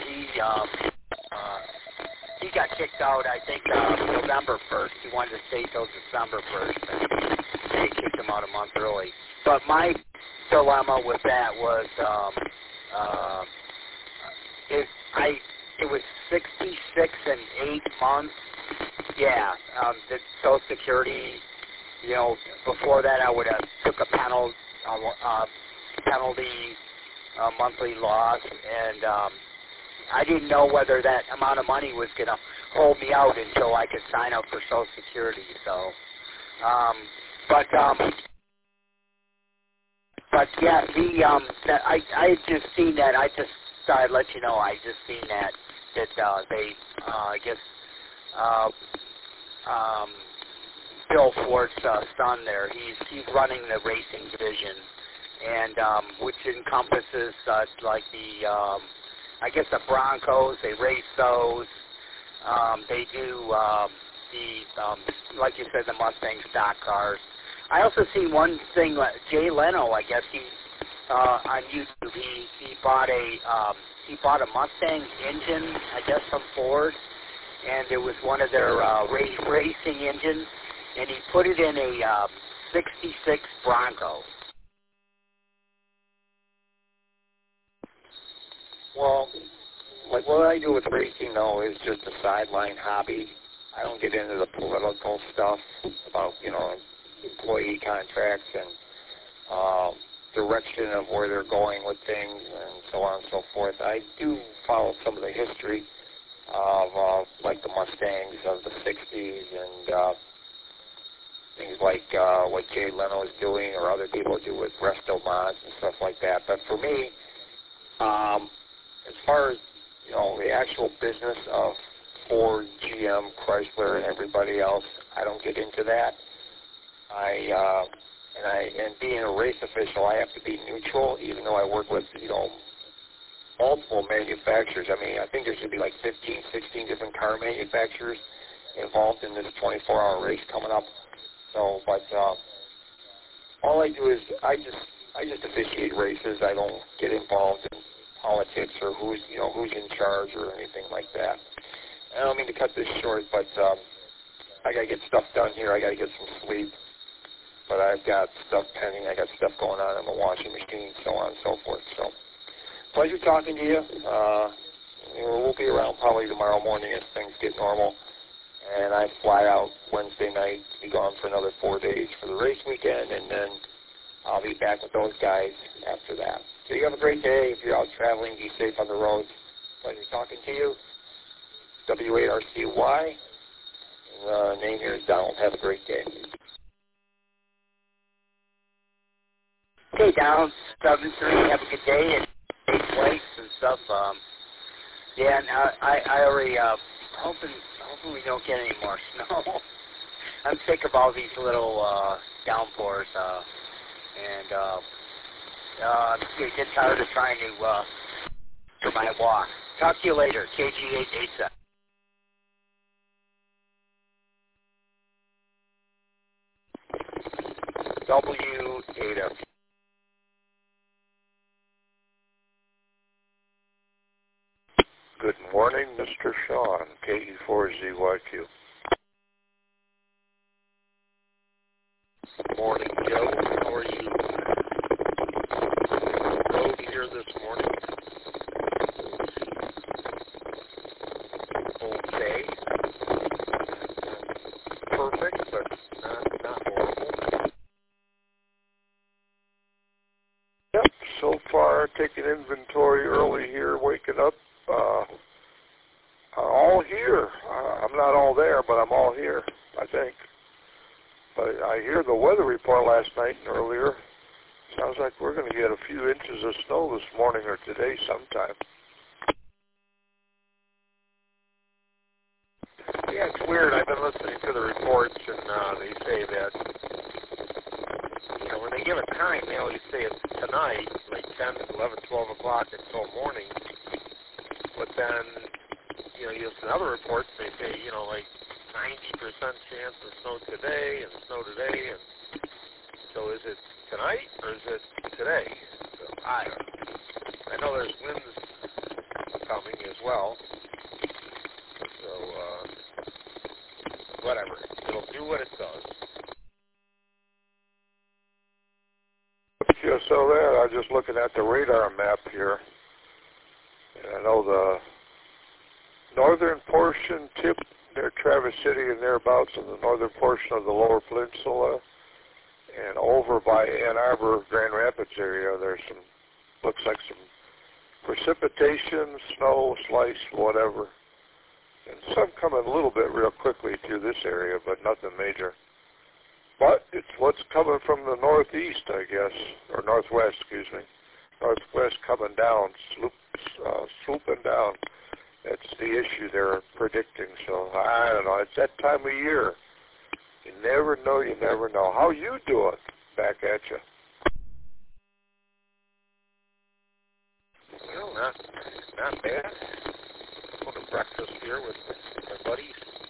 Speaker 3: He got kicked out, I think, November 1st. He wanted to stay till December 1st, and they kicked him out a month early. But my dilemma with that was it was 66 and 8 months. Yeah, the Social Security, before that I would have took a penalty monthly loss, and I didn't know whether that amount of money was going to hold me out until I could sign up for Social Security. So, But yeah, I had just seen that. I just thought I'd let you know. I just seen that they I guess Bill Ford's son there. He's running the racing division, and which encompasses like the I guess the Broncos. They race those. They do like you said, the Mustang stock cars. I also see one thing. Jay Leno, I guess he on YouTube, he bought a Mustang engine, I guess from Ford, and it was one of their racing engines, and he put it in a 66 Bronco.
Speaker 2: Well, like what I do with racing, though, is just a sideline hobby. I don't get into the political stuff about, employee contracts and direction of where they're going with things and so on and so forth. I do follow some of the history of like the Mustangs of the 60s and things like what Jay Leno is doing or other people do with resto mods and stuff like that. But for me, as far as, the actual business of Ford, GM, Chrysler, and everybody else, I don't get into that. And being a race official, I have to be neutral, even though I work with, multiple manufacturers. I mean, I think there should be like 15, 16 different car manufacturers involved in this 24-hour race coming up. So, but all I do is I just officiate races. I don't get involved in politics or who's in charge or anything like that. I don't mean to cut this short, but I got to get stuff done here. I got to get some sleep. But I've got stuff pending. I got stuff going on in the washing machine, so on and so forth. So, pleasure talking to you. We'll be around probably tomorrow morning as things get normal. And I fly out Wednesday night, be gone for another 4 days for the race weekend, and then I'll be back with those guys after that. So you have a great day. If you're out traveling, be safe on the roads. Pleasure talking to you. W8RCY. Name here is Donald. Have a great day.
Speaker 3: Okay, Donald, 7-3. Have a good day and safe flights and stuff. Yeah, and I already hoping we don't get any more snow. I'm sick of all these little downpours, and I'm getting tired of trying to for my walk. Talk to you later. KG887. W8F.
Speaker 4: Good morning, Mr. Sean, KE4ZYQ.
Speaker 5: Morning, Joe. How are you? Road here this morning. Okay. Perfect, but not horrible.
Speaker 4: Yep, so far taking inventory early here, waking up. All here. I'm not all there, but I'm all here, I think. But I hear the weather report last night and earlier. Sounds like we're going to get a few inches of snow this morning or today sometime.
Speaker 5: Yeah, it's weird. I've been listening to the reports, and they say that, when they give a time, they always say it's tonight, like 10, 11, 12 o'clock until morning. But then, you listen to other reports, they say, like 90% chance of snow today and snow today. And so is it tonight or is it today? So I know there's winds coming as well. So, whatever. It'll do what it does.
Speaker 4: So there, I was just looking at the radar map here. And I know the northern portion tip near Traverse City and thereabouts in the northern portion of the lower peninsula, and over by Ann Arbor, Grand Rapids area, there's looks like some precipitation, snow, slice, whatever. And some coming a little bit real quickly through this area, but nothing major. But it's what's coming from the northeast, I guess, or northwest, excuse me. Northwest coming down, swooping down. That's the issue they're predicting. So I don't know. It's that time of year. You never know. You never know. How you doing? Back at you.
Speaker 5: Well, not bad. Going to breakfast here with my buddies.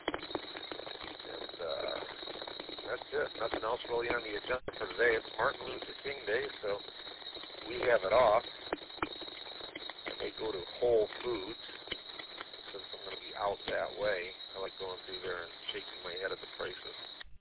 Speaker 5: And that's it. Nothing else really on the agenda for today. It's Martin Luther King Day, so we have it off. I may go to Whole Foods since I'm going to be out that way. I like going through there and shaking my head at the prices.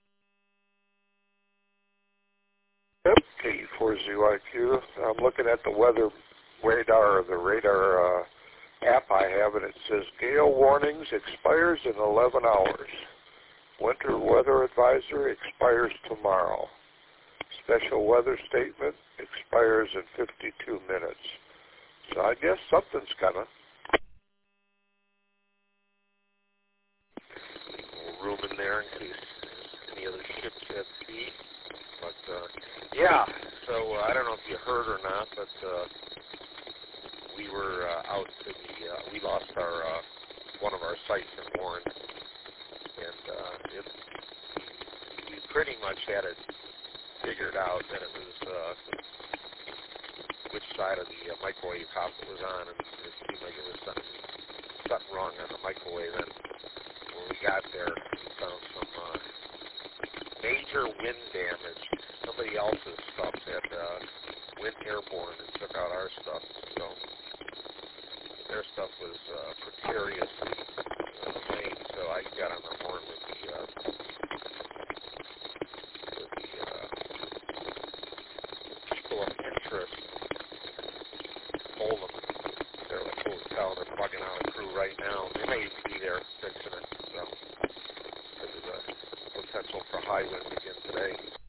Speaker 4: Yep, KE4ZYQ. I'm looking at the weather radar, the radar app I have, and it says gale warnings expires in 11 hours. Winter weather advisory expires tomorrow. Special weather statement expires in 52 minutes. So I guess something's coming.
Speaker 5: Room in there in case any other ships at sea. But yeah, so I don't know if you heard or not, but we were out to the. We lost our one of our sites in Warren, and we pretty much had it figured out that it was which side of the microwave house it was on, and it seemed like it was something wrong on the microwave. And when we got there, we found some major wind damage. Somebody else's stuff had went airborne and took out our stuff, so their stuff was precariously made. So I got on the horn with the people of interest. Told them they're like, holy cow, they're bugging out a crew right now. They may even be there fixing it. So there's a potential for high wind again today.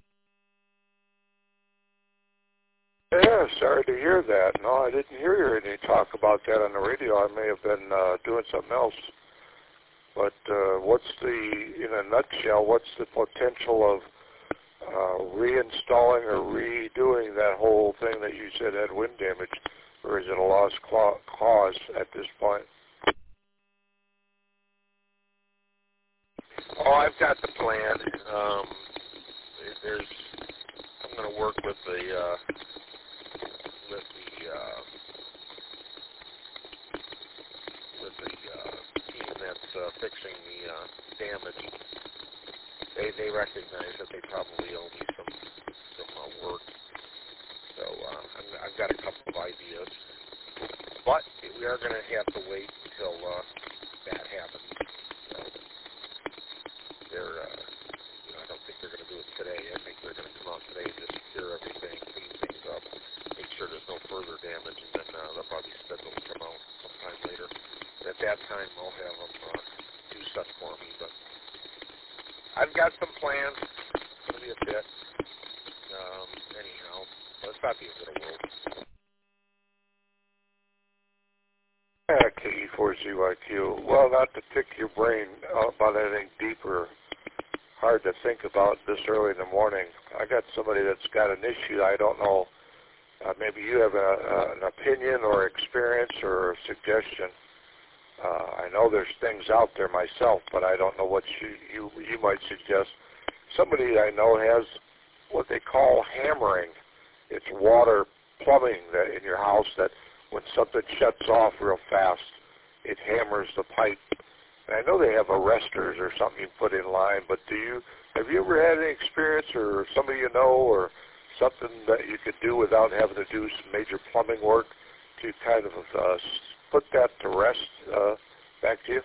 Speaker 4: Yeah, sorry to hear that. No, I didn't hear any talk about that on the radio. I may have been doing something else. But what's in a nutshell, what's the potential of reinstalling or redoing that whole thing that you said had wind damage? Or is it a lost cause at this point?
Speaker 5: Oh, I've got the plan. I'm going to work with the team that's fixing the damage. They recognize that they probably owe me some work. So I've got a couple of ideas, but we are going to have to wait until that happens. So I don't think they're going to do it today. I think they're going to come out today and just secure everything, clean things up, make sure there's no further damage, and then they'll probably schedule to come out sometime later. And at that time, I'll have them do stuff for me. But I've got some plans. It's going to be a bit. Anyhow, but it's not the end of the world.
Speaker 4: Yeah, KE4ZYQ. Well, not to pick your brain about anything deeper, hard to think about this early in the morning. I got somebody that's got an issue. I don't know. Maybe you have an opinion or experience or a suggestion. I know there's things out there myself, but I don't know what you might suggest. Somebody I know has what they call hammering. It's water plumbing that in your house that when something shuts off real fast, it hammers the pipe. And I know they have arresters or something you put in line, but have you ever had any experience or somebody you know or something that you could do without having to do some major plumbing work to kind of put that to rest? Back to you.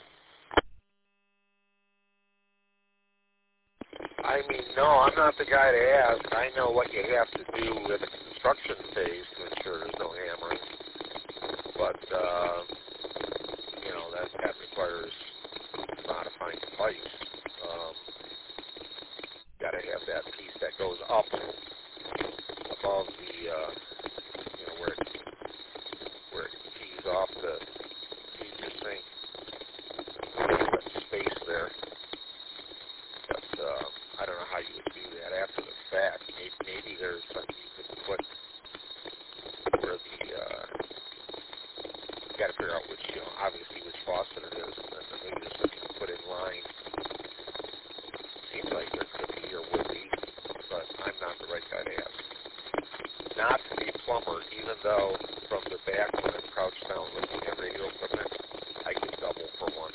Speaker 5: I mean, no, I'm not the guy to ask. I know what you have to do with the construction phase to ensure there's no hammering. But, that requires modifying the pipes. Got to have that piece that goes up above the, where it tees off the your sink. That space there. But I don't know how you would do that. maybe there's something you could put where the, you got to figure out which, obviously which faucet it is, and then maybe there's something you can put in line. Seems like there could be or would be, but I'm not the right guy to ask. Not a plumber, even though from the back when I'm crouched down looking at radio equipment, I can double for one.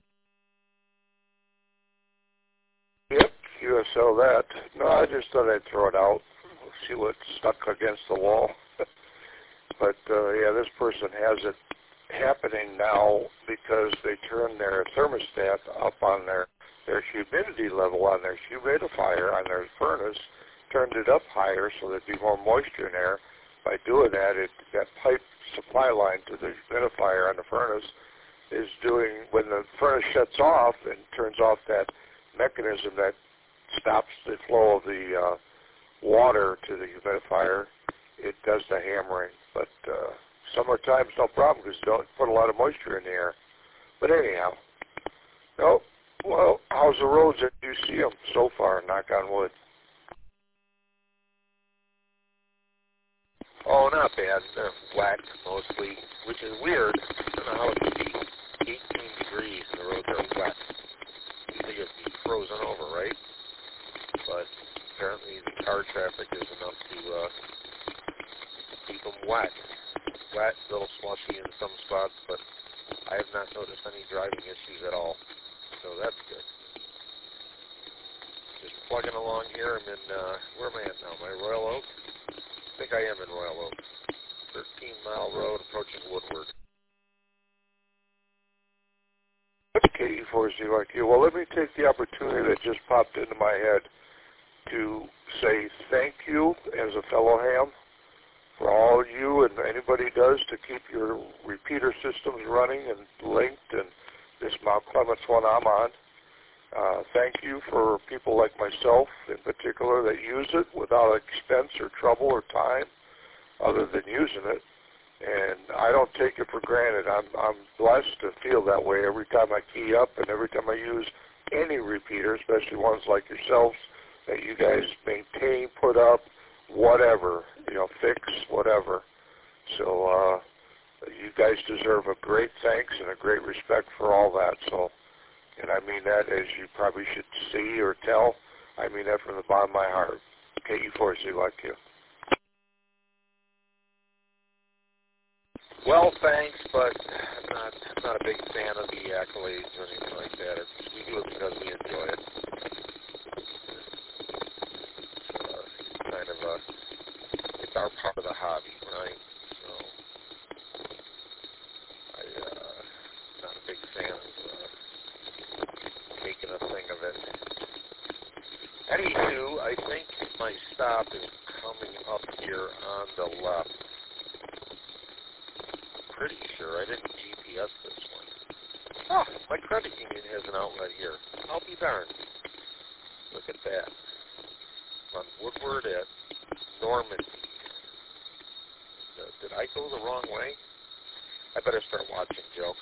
Speaker 4: Yep, QSL that. No, I just thought I'd throw it out, see what's stuck against the wall. But, yeah, this person has it happening now because they turn their thermostat up on their humidity level on their humidifier on their furnace, turned it up higher so there'd be more moisture in there. By doing that, that pipe supply line to the humidifier on the furnace is doing, when the furnace shuts off and turns off that mechanism that stops the flow of the water to the humidifier, it does the hammering. But summertime's no problem because you don't put a lot of moisture in the air. But anyhow, no. Well, how's the roads as you see them so far, knock on wood?
Speaker 5: Oh, not bad. They're wet mostly, which is weird. I don't know how it could be 18 degrees and the roads are wet. You think it'd be frozen over, right? But apparently the car traffic is enough to keep them wet. Wet, a little slushy in some spots, but I have not noticed any driving issues at all. So that's good. Just plugging along here. I'm in, where am I at now? Am I Royal Oak? I think I am in Royal Oak. 13-mile road approaching Woodward.
Speaker 4: KE4ZYQ. Well, let me take the opportunity that just popped into my head to say thank you as a fellow ham for all you and anybody does to keep your repeater systems running and linked, and this Mount Clements one I'm on. Thank you for people like myself in particular that use it without expense or trouble or time other than using it. And I don't take it for granted. I'm blessed to feel that way every time I key up and every time I use any repeater, especially ones like yourselves that you guys maintain, put up, whatever, fix, whatever. So you guys deserve a great thanks and a great respect for all that. So, and I mean that as you probably should see or tell. I mean that from the bottom of my heart. KE4ZYQ.
Speaker 5: Well, thanks, but I'm not a big fan of the accolades or anything like that. We do it because we enjoy it. It's our part of the hobby, right? So I'm not a big fan of making a thing of it. Anywho, I think my stop is coming up here on the left. Pretty sure I didn't GPS this one. Oh, my credit union has an outlet here. I'll be darned. Look at that. On Woodward at Normandy. Did I go the wrong way? I better start watching, Joe.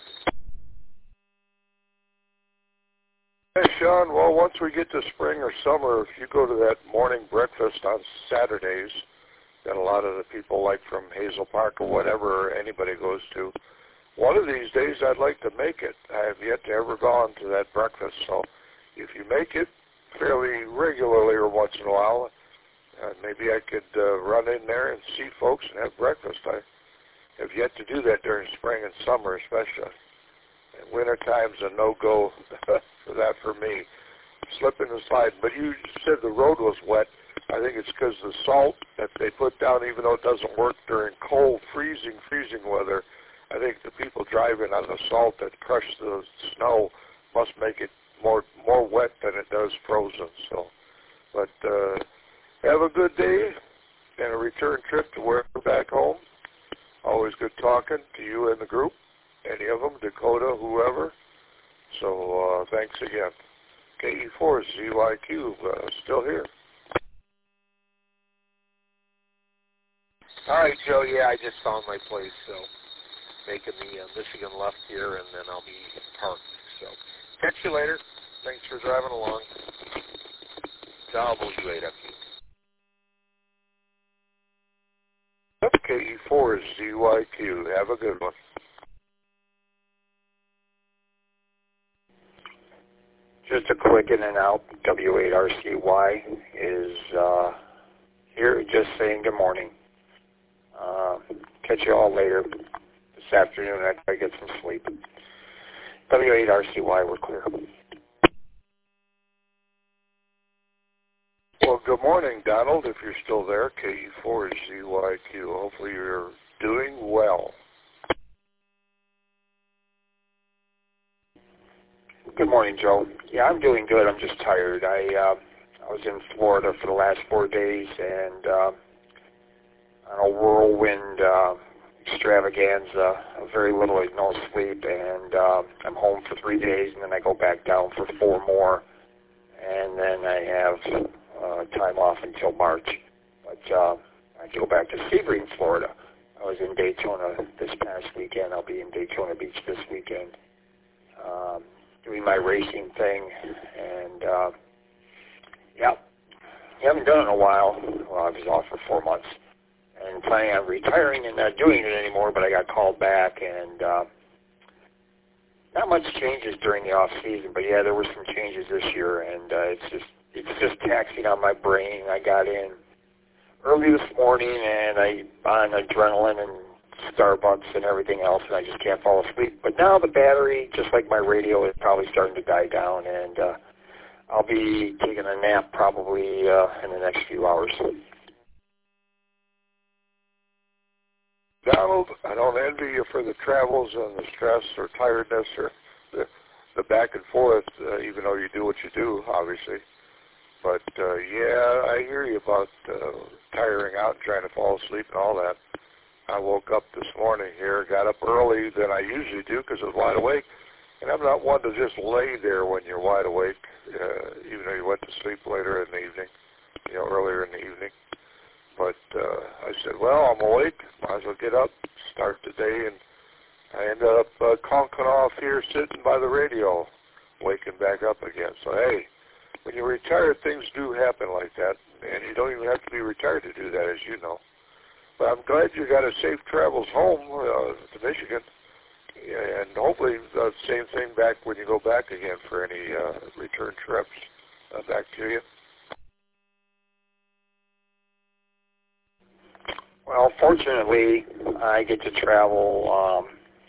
Speaker 4: Hey, Sean, well, once we get to spring or summer, if you go to that morning breakfast on Saturdays that a lot of the people like from Hazel Park or whatever anybody goes to, one of these days I'd like to make it. I have yet to ever gone to that breakfast, so if you make it fairly regularly or once in a while, maybe I could run in there and see folks and have breakfast. I have yet to do that during spring and summer especially. And wintertime's a no-go for that for me. Slipping and sliding. But you said the road was wet. I think it's because the salt that they put down, even though it doesn't work during cold, freezing weather, I think the people driving on the salt that crush the snow must make it more wet than it does frozen. So, but have a good day and a return trip to wherever back home. Always good talking to you and the group, any of them, Dakota, whoever. So thanks again. KE4ZYQ, still here.
Speaker 5: All right, Joe. Yeah, I just found my place, so making the Michigan left here, and then I'll be parked. So catch you later. Thanks for driving along. WUAW.
Speaker 4: KE4ZYQ. Have a good one.
Speaker 2: Just a quick in and out. W8RCY is here just saying good morning. Catch you all later this afternoon after I get some sleep. W8RCY, we're clear.
Speaker 4: Well, good morning, Donald, if you're still there, KE4ZYQ. Hopefully you're doing well.
Speaker 2: Good morning, Joe. Yeah, I'm doing good. I'm just tired. I was in Florida for the last 4 days and on a whirlwind extravaganza, very little or no sleep, and I'm home for 3 days, and then I go back down for 4 more, and then I have time off until March. But I go back to Sebring, Florida. I was in Daytona this past weekend. I'll be in Daytona Beach this weekend. Doing my racing thing, and yeah, haven't done it in a while. Well, I was off for 4 months, and planning on retiring and not doing it anymore, but I got called back, and not much changes during the off season, but yeah, there were some changes this year, and it's just taxing on my brain. I got in early this morning, and I'm on adrenaline and Starbucks and everything else, and I just can't fall asleep. But now the battery, just like my radio, is probably starting to die down, and I'll be taking a nap probably in the next few hours.
Speaker 4: Donald, I don't envy you for the travels and the stress or tiredness or the back and forth, even though you do what you do, obviously. But, yeah, I hear you about tiring out and trying to fall asleep and all that. I woke up this morning here, got up early than I usually do because I was wide awake. And I'm not one to just lay there when you're wide awake, even though you went to sleep later in the evening, earlier in the evening. But I said, well, I'm awake, might as well get up, start the day, and I ended up conking off here sitting by the radio, waking back up again. So, hey, when you retire, things do happen like that, and you don't even have to be retired to do that, as you know. But I'm glad you got a safe travels home to Michigan, and hopefully the same thing back when you go back again for any return trips back to you.
Speaker 2: Well, fortunately, I get to travel,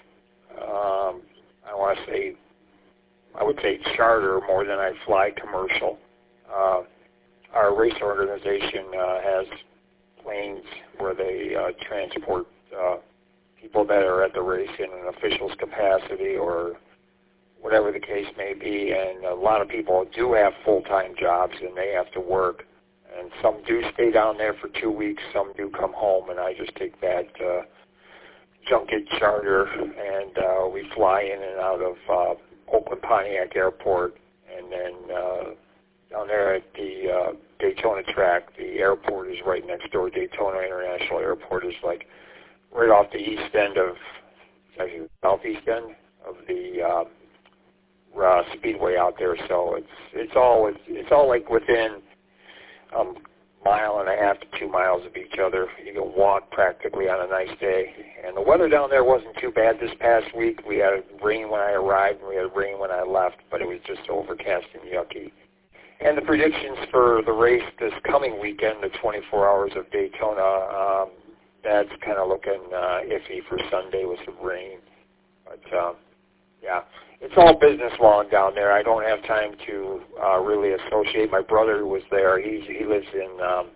Speaker 2: I would say charter more than I fly commercial. Our race organization has planes where they transport people that are at the race in an official's capacity or whatever the case may be, and a lot of people do have full-time jobs and they have to work, and some do stay down there for 2 weeks, some do come home, and I just take that junket charter, and we fly in and out of Oakland Pontiac Airport, and then down there at the Daytona track, the airport is right next door. Daytona International Airport is like right off the east end of, actually southeast end of the speedway out there. So it's all like within a mile and a half to 2 miles of each other. You can walk practically on a nice day. And the weather down there wasn't too bad this past week. We had rain when I arrived and we had rain when I left, but it was just overcast and yucky. And the predictions for the race this coming weekend, the 24 hours of Daytona, that's kind of looking iffy for Sunday with some rain. But, yeah, it's all business while I'm down there. I don't have time to really associate. My brother was there. He lives in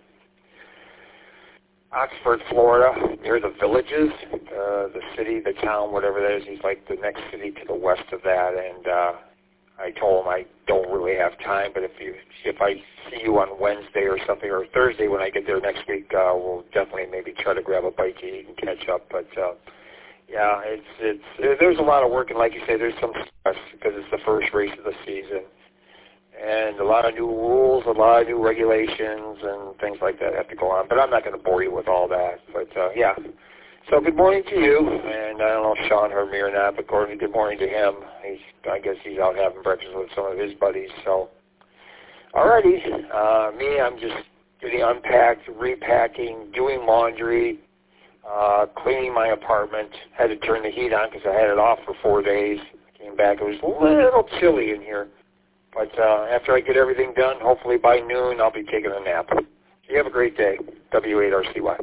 Speaker 2: Oxford, Florida, near the Villages, the city, the town, whatever that is. He's like the next city to the west of that, and I told him I don't really have time, but if I see you on Wednesday or something, or Thursday when I get there next week, we'll definitely maybe try to grab a bite to eat and catch up. But yeah, there's a lot of work, and like you say, there's some stress because it's the first race of the season, and a lot of new rules, a lot of new regulations, and things like that have to go on. But I'm not going to bore you with all that. But yeah. So good morning to you, and I don't know if Sean heard me or not, but Gordon, good morning to him. I guess he's out having breakfast with some of his buddies. So, alrighty, me, I'm just getting unpacked, repacking, doing laundry, cleaning my apartment. Had to turn the heat on because I had it off for 4 days. Came back, it was a little chilly in here. But after I get everything done, hopefully by noon, I'll be taking a nap. So you have a great day. W8RCY.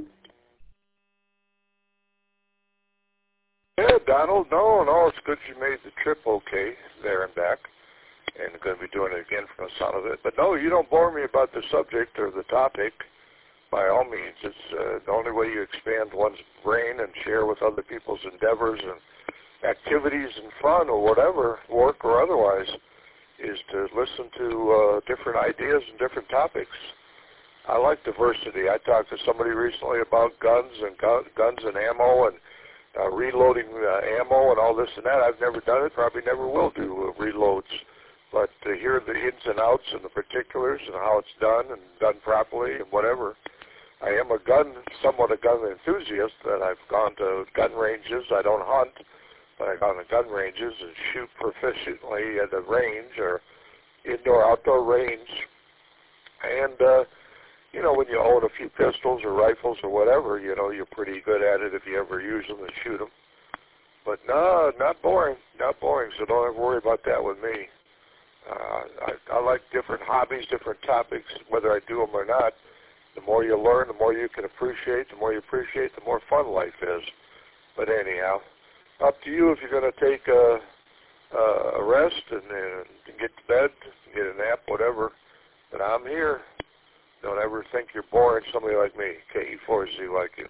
Speaker 4: Yeah, Donald, no, it's good you made the trip okay there and back, and going to be doing it again from the sound of it. But no, you don't bore me about the subject or the topic. By all means, it's the only way you expand one's brain and share with other people's endeavors and activities and fun or whatever, work or otherwise, is to listen to different ideas and different topics. I like diversity. I talked to somebody recently about guns and ammo and reloading ammo and all this and that. I've never done it, probably never will do reloads. But to hear the ins and outs and the particulars and how it's done and done properly and whatever. I am somewhat a gun enthusiast, that I've gone to gun ranges. I don't hunt, but I've gone to gun ranges and shoot proficiently at a range or indoor-outdoor range. And, when you own a few pistols or rifles or whatever, you're pretty good at it if you ever use them and shoot them. But no, not boring, so don't ever worry about that with me. I like different hobbies, different topics, whether I do them or not. The more you learn, the more you can appreciate. The more you appreciate, the more fun life is. But anyhow, up to you if you're going to take a rest and get to bed, get a nap, whatever. But I'm here. Don't ever think you're boring somebody like me. KE4Z like you.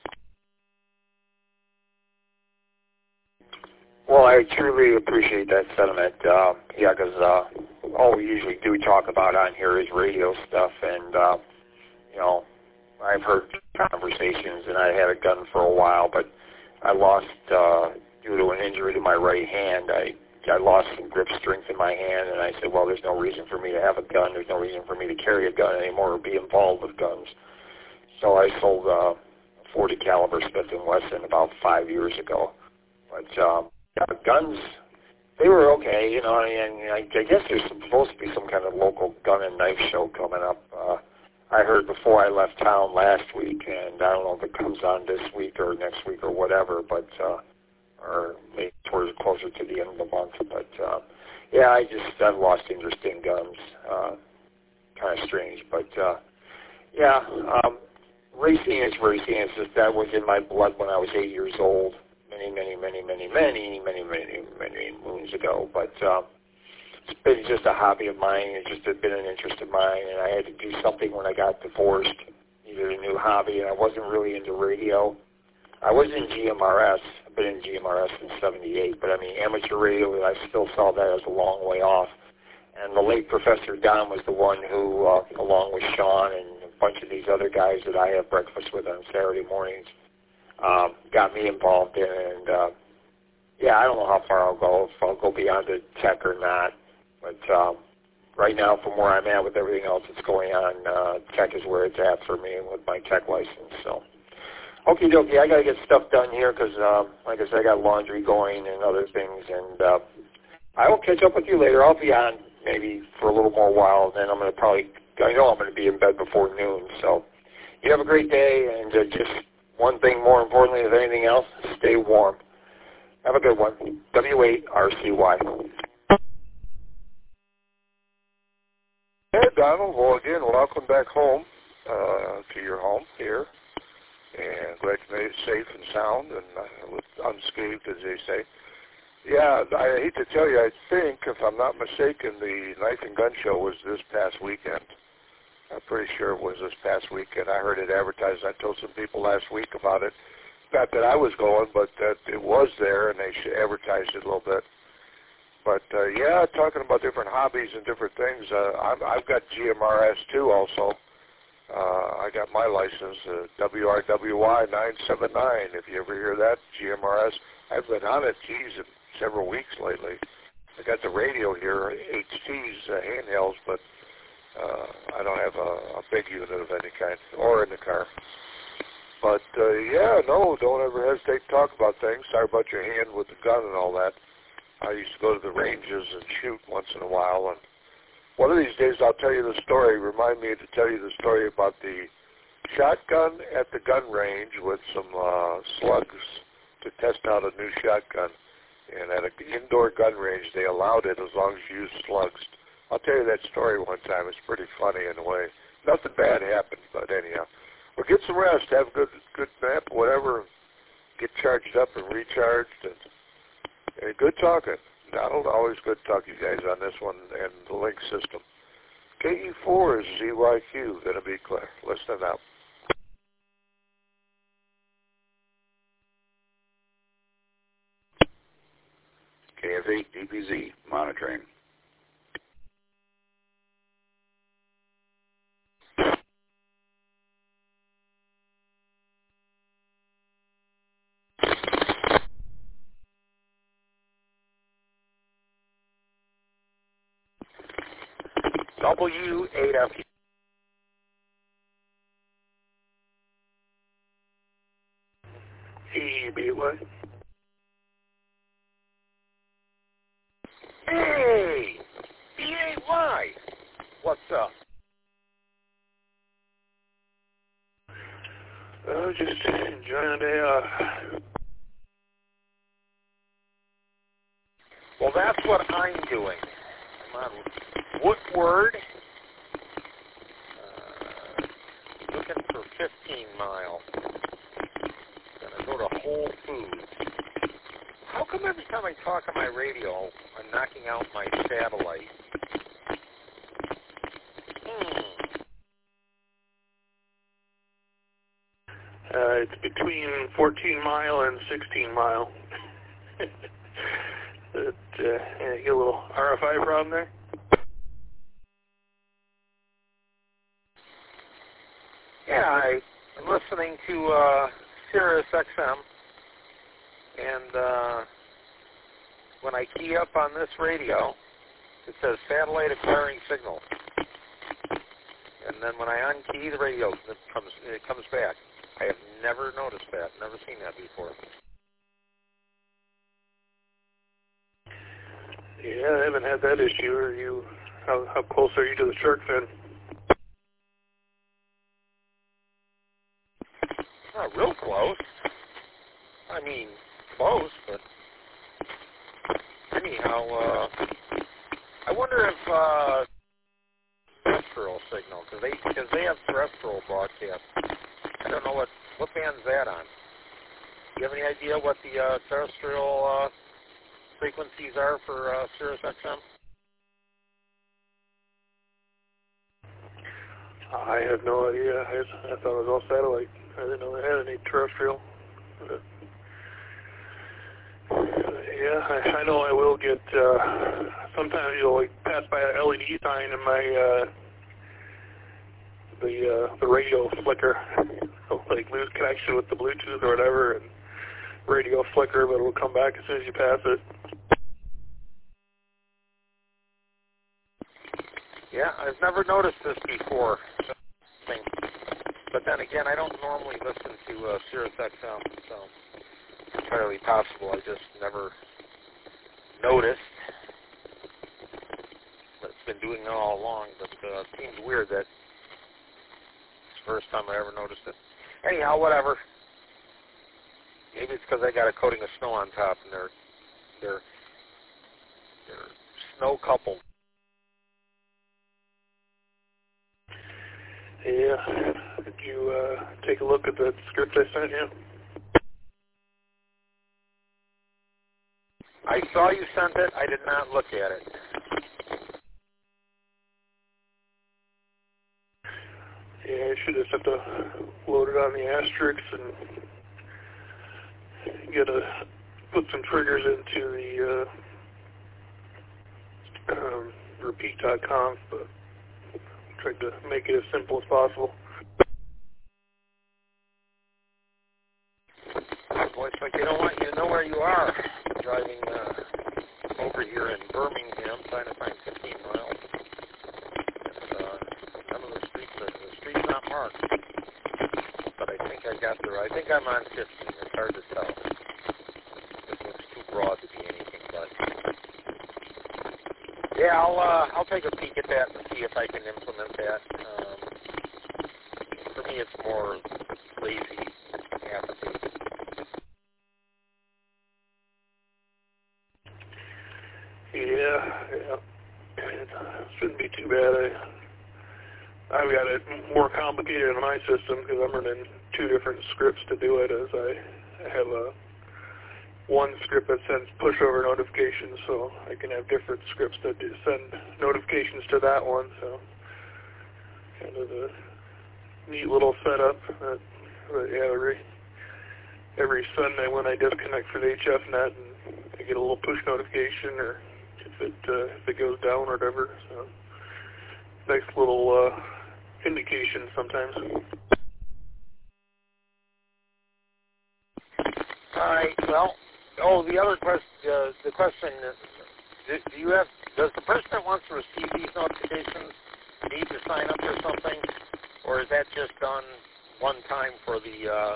Speaker 2: Well, I truly appreciate that sentiment. Because all we usually do talk about on here is radio stuff, and I've heard conversations, and I had a gun for a while, but I lost due to an injury to my right hand. I lost some grip strength in my hand, and I said, well, there's no reason for me to have a gun. There's no reason for me to carry a gun anymore or be involved with guns. So I sold a .40 caliber Smith & Wesson about 5 years ago. But guns, they were okay, and I guess there's supposed to be some kind of local gun and knife show coming up. I heard before I left town last week, and I don't know if it comes on this week or next week or whatever, but or maybe towards closer to the end of the month. But I've lost interest in guns. Kind of strange, but racing is racing. It's just that was in my blood when I was 8 years old, many moons ago. But it's been just a hobby of mine. It's just been an interest of mine, and I had to do something when I got divorced, needed a new hobby, and I wasn't really into radio. I was in GMRS. I've been in GMRS since '78, but amateur radio, I still saw that as a long way off. And the late Professor Don was the one who, along with Sean and a bunch of these other guys that I have breakfast with on Saturday mornings, got me involved in it. And I don't know how far I'll go, if I'll go beyond the tech or not. But right now, from where I'm at with everything else that's going on, tech is where it's at for me with my tech license. So, okie dokie, I got to get stuff done here because, like I said, I got laundry going and other things. And I will catch up with you later. I'll be on maybe for a little more while. Then I'm going to I know I'm going to be in bed before noon. So you have a great day. And just one thing more importantly than anything else, stay warm. Have a good one. W8RCY.
Speaker 4: Hey, Donald. Well, again, welcome back home to your home here. And glad you made it safe and sound and unscathed, as they say. Yeah, I hate to tell you, I think, if I'm not mistaken, the Knife and Gun Show was this past weekend. I'm pretty sure it was this past weekend. I heard it advertised. I told some people last week about it. Not that I was going, but that it was there, and they advertised it a little bit. But, talking about different hobbies and different things, I've got GMRS too also. I got my license, WRWY 979, if you ever hear that, GMRS. I've been on it, in several weeks lately. I got the radio here, HT's handhelds, but I don't have a big unit of any kind, or in the car. But, don't ever hesitate to talk about things. Sorry about your hand with the gun and all that. I used to go to the ranges and shoot once in a while, and one of these days I'll tell you the story. Remind me to tell you the story about the shotgun at the gun range with some slugs to test out a new shotgun. And at an indoor gun range, they allowed it as long as you use slugs. I'll tell you that story one time. It's pretty funny in a way. Nothing bad happened, but anyhow. Well, get some rest. Have a good nap, whatever. Get charged up and recharged. And good talking. Donald, always good talking to you guys on this one and the link system. KE4 is ZYQ. Going to be clear. Listen up.
Speaker 6: KF8 DPZ monitoring.
Speaker 5: W8F.
Speaker 4: EBY.
Speaker 5: Hey! BAY! What's up?
Speaker 4: Just enjoying a day off.
Speaker 5: Well, that's what I'm doing. I'm on Woodward, looking for 15 Mile. Gonna go to Whole Foods. How come every time I talk on my radio, I'm knocking out my satellite?
Speaker 4: It's between 14 Mile and 16 Mile. You get a little RFI problem there?
Speaker 5: Yeah, I'm listening to Sirius XM, and when I key up on this radio, it says satellite acquiring signal. And then when I unkey the radio, it comes back. I have never noticed that, never seen that before.
Speaker 4: Yeah, I haven't had that issue. How close are you to the shark fin?
Speaker 5: Not real close. I mean, close, but anyhow, I wonder if terrestrial signal, because they have terrestrial broadcast. I don't know what band's that on. Do you have any idea what the terrestrial frequencies are for Sirius XM?
Speaker 4: I have no idea. I thought it was all satellite. I didn't know they had any terrestrial. Yeah, I know I will get, sometimes you'll like pass by an LED sign and my, the radio flicker, like lose connection with the Bluetooth or whatever, and radio flicker, but it'll come back as soon as you pass it.
Speaker 5: Yeah, I've never noticed this before. But then again, I don't normally listen to Sirius XM, so it's entirely possible I just never noticed. But it's been doing it all along, but it seems weird that it's the first time I ever noticed it. Anyhow, whatever. Maybe it's because I got a coating of snow on top and they're snow coupled.
Speaker 4: Yeah. Did you take a look at that script I sent you?
Speaker 5: I saw you sent it. I did not look at it.
Speaker 4: Yeah, you should just have to load it on the asterisk and put some triggers into the repeat.com, but tried to make it as simple as possible.
Speaker 5: Well, it's like they don't want you to know where you are. Driving over here in Birmingham, trying to find 15 miles. And, some of the street's not marked. But I think I got there. I think I'm on 15. It's hard to tell. It looks too broad to be anything, but yeah, I'll take a peek at that and see if I can implement that. For me, me, it's more lazy apathy.
Speaker 7: Yeah. It shouldn't be too bad. I've got it more complicated in my system because I'm running 2 different scripts to do it. As I have one script that sends pushover notifications, so I can have different scripts that do send notifications to that one. So kind of a neat little setup. But yeah, every Sunday when I disconnect for the HFNet, and I get a little push notification, or if it goes down or whatever. So nice little indication sometimes.
Speaker 5: All right. Well, the other question, the question is, does the person that wants to receive these notifications need to sign up for something, or is that just done one time for the,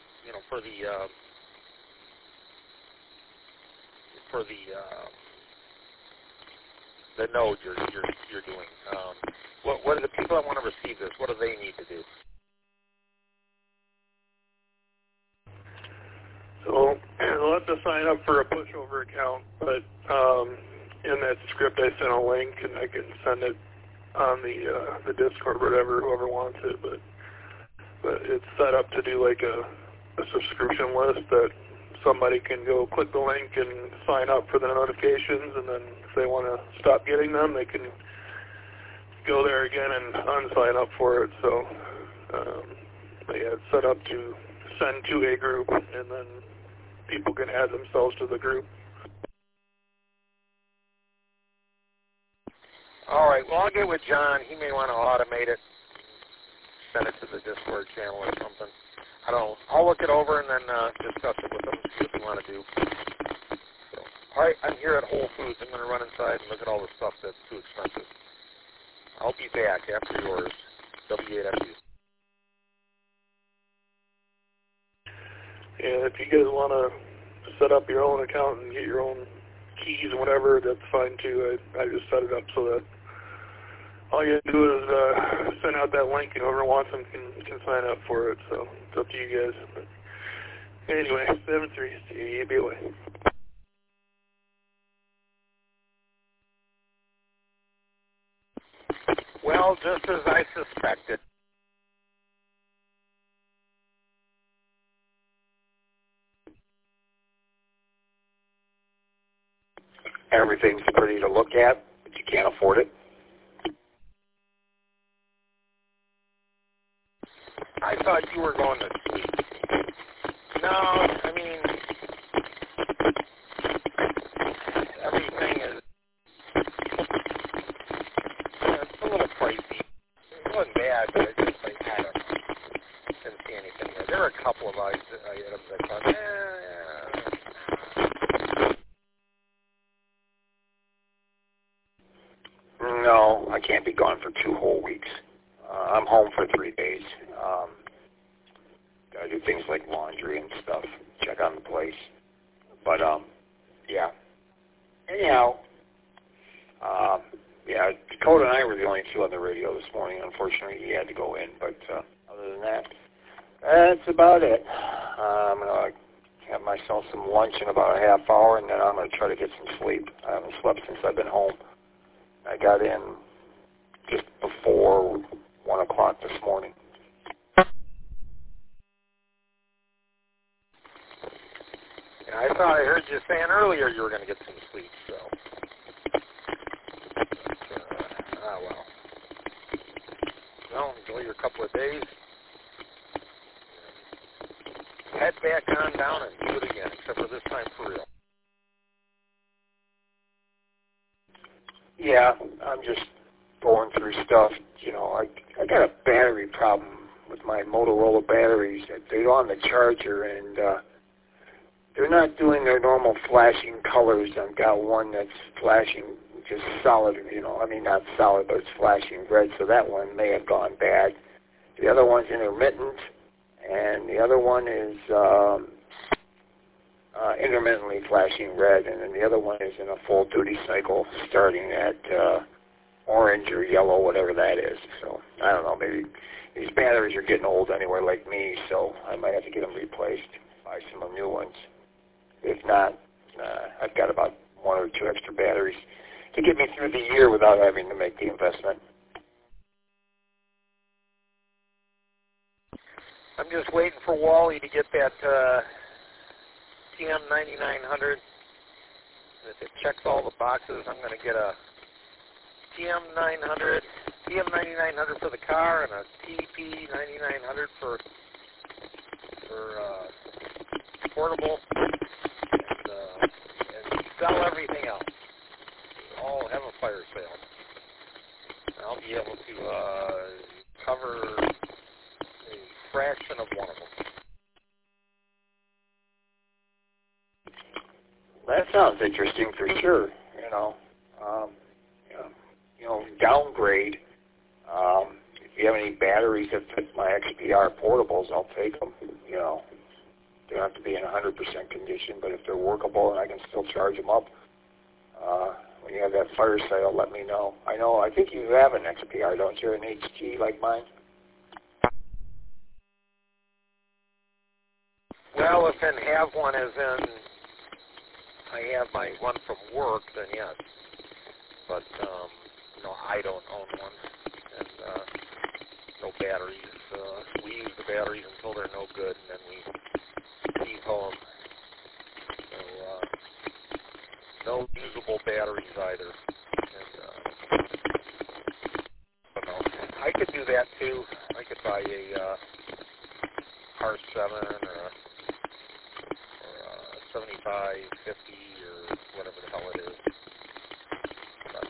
Speaker 5: the node you're doing? What are the people that want to receive this? What do they need to do?
Speaker 7: So they'll have to sign up for a pushover account, but in that script I sent a link, and I can send it on the Discord or whatever, whoever wants it. But it's set up to do like a subscription list that somebody can go click the link and sign up for the notifications, and then if they want to stop getting them, they can go there again and unsign up for it. So yeah, it's set up to send to a group, and then people can add themselves to the group.
Speaker 5: All right. Well, I'll get with John. He may want to automate it, send it to the Discord channel or something. I don't know. I'll look it over and then discuss it with them, see what they want to do. So, all right. I'm here at Whole Foods. I'm going to run inside and look at all the stuff that's too expensive. I'll be back after yours. W8FU.
Speaker 7: And if you guys want to set up your own account and get your own keys and whatever, that's fine too. I just set it up so that all you have to do is send out that link, and whoever wants them can sign up for it. So it's up to you guys. But anyway, 7-3, be away.
Speaker 5: Well, just as I suspected.
Speaker 2: Everything's pretty to look at, but you can't afford it.
Speaker 5: I thought you were going to sleep. No, I mean, everything is, it's a little pricey. It wasn't bad, but it just, like, I don't know. Didn't see anything there. There were a couple of items I thought,
Speaker 2: No, I can't be gone for 2 whole weeks. I'm home for 3 days. Gotta do things like laundry and stuff, check on the place. But, yeah. Anyhow, yeah, Dakota and I were the only 2 on the radio this morning. Unfortunately, he had to go in, but other than that, that's about it. I'm going to have myself some lunch in about a half hour, and then I'm going to try to get some sleep. I haven't slept since I've been home. I got in just before 1 o'clock this morning.
Speaker 5: Yeah, I thought I heard you saying earlier you were going to get some sleep, so. But, well. Well, enjoy your couple of days. Head back on down and do it again, except for this time for real.
Speaker 2: Yeah, I'm just going through stuff. You know, I got a battery problem with my Motorola batteries. They go on the charger, and they're not doing their normal flashing colors. I've got one that's flashing just solid, you know, I mean not solid, but it's flashing red, so that one may have gone bad. The other one's intermittent, and the other one is intermittently flashing red, and then the other one is in a full duty cycle starting at orange or yellow, whatever that is. So I don't know, maybe these batteries are getting old anyway, like me, so I might have to get them replaced, buy some new ones. If not, I've got about 1 or 2 extra batteries to get me through the year without having to make the investment.
Speaker 5: I'm just waiting for Wally to get that TM9900. If it checks all the boxes, I'm going to get a TM9900 for the car and a TP9900 for portable, and sell everything else. All have a fire sale. And I'll be able to cover a fraction of one of them.
Speaker 2: That sounds interesting for sure. Downgrade. If you have any batteries that fit my XPR portables, I'll take them. They don't have to be in 100% condition, but if they're workable and I can still charge them up, when you have that fire sale, let me know. I think you have an XPR, don't you? An HG like mine?
Speaker 5: Well, if I have one as in I have my one from work, then yes. But, I don't own one. And no batteries. We use the batteries until they're no good, and then we leave home. So, no usable batteries either. And, I could do that too. I could buy a R7 or a 7550 or whatever the hell it is. But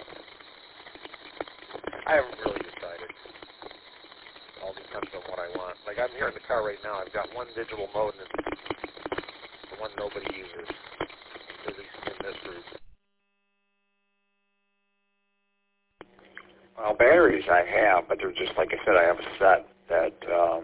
Speaker 5: I haven't really decided. It all depends on what I want. Like I'm here in the car right now. I've got one digital mode and it's the one nobody uses, at least in this group.
Speaker 2: Well, batteries I have, but they're just, like I said, I have a set that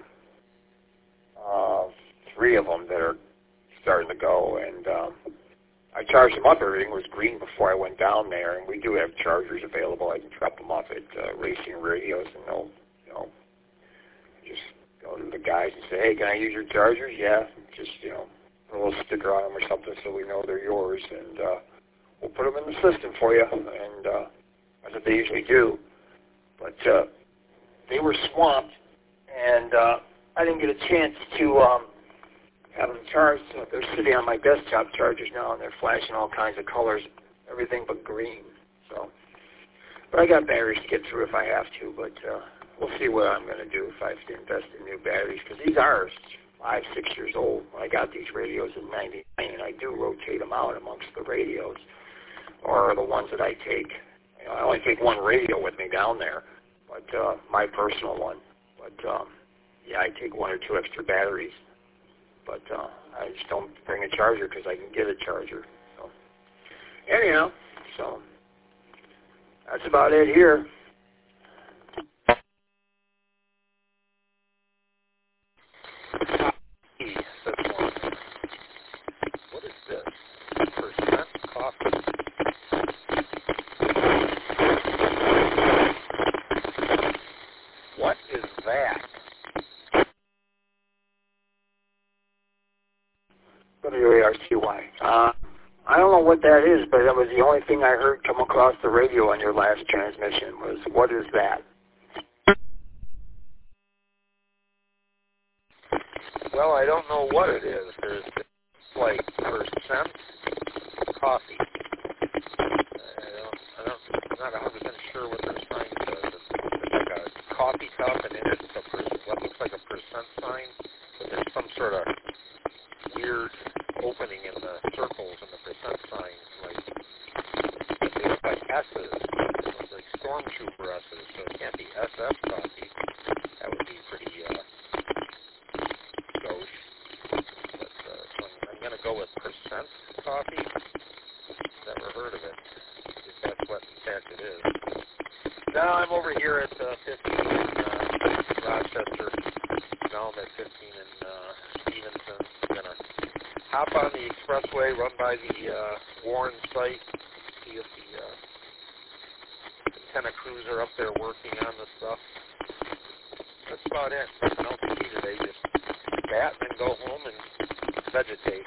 Speaker 2: 3 of them that are starting to go, and I charged them up. Everything was green before I went down there, and we do have chargers available. I can drop them off at Racing Radios, and they'll, just go to the guys and say, hey, can I use your chargers? Yeah, just, put a little sticker on them or something so we know they're yours, and we'll put them in the system for you, and that's what they usually do. But they were swamped, and I didn't get a chance to have them charged. So they're sitting on my desktop chargers now, and they're flashing all kinds of colors, everything but green. So, but I got batteries to get through if I have to. But we'll see what I'm going to do if I have to invest in new batteries, because these are 5, 6 years old. I got these radios in '99, and I do rotate them out amongst the radios, or the ones that I take. I only take one radio with me down there, but my personal one. But yeah, I take 1 or 2 extra batteries. But I just don't bring a charger because I can get a charger. So anyhow, so that's about it here.
Speaker 5: What is this? Percent coffee. What is that?
Speaker 2: WARCY. I don't know what that is, but that was the only thing I heard come across the radio on your last transmission was, what is that?
Speaker 5: Well, I don't know what it is. There's like percent coffee. I'm not 100% sure what their sign says. It's like a coffee cup, and in it it's what looks like a percent sign, but there's some sort of weird opening in the circles in the percent sign, like they look like S's, like stormtrooper S's, so it can't be SF coffee. That would be pretty gauche. But so I'm going to go with percent coffee. Never heard of it, if that's what in fact it is. Now I'm over here at 15 in Rochester. Now I'm at 15 in Stevenson. I'm going to hop on the expressway, run by the Warren site, see if the antenna crews are up there working on the stuff. That's about it. Nothing else to do today. Just bat and then go home and vegetate.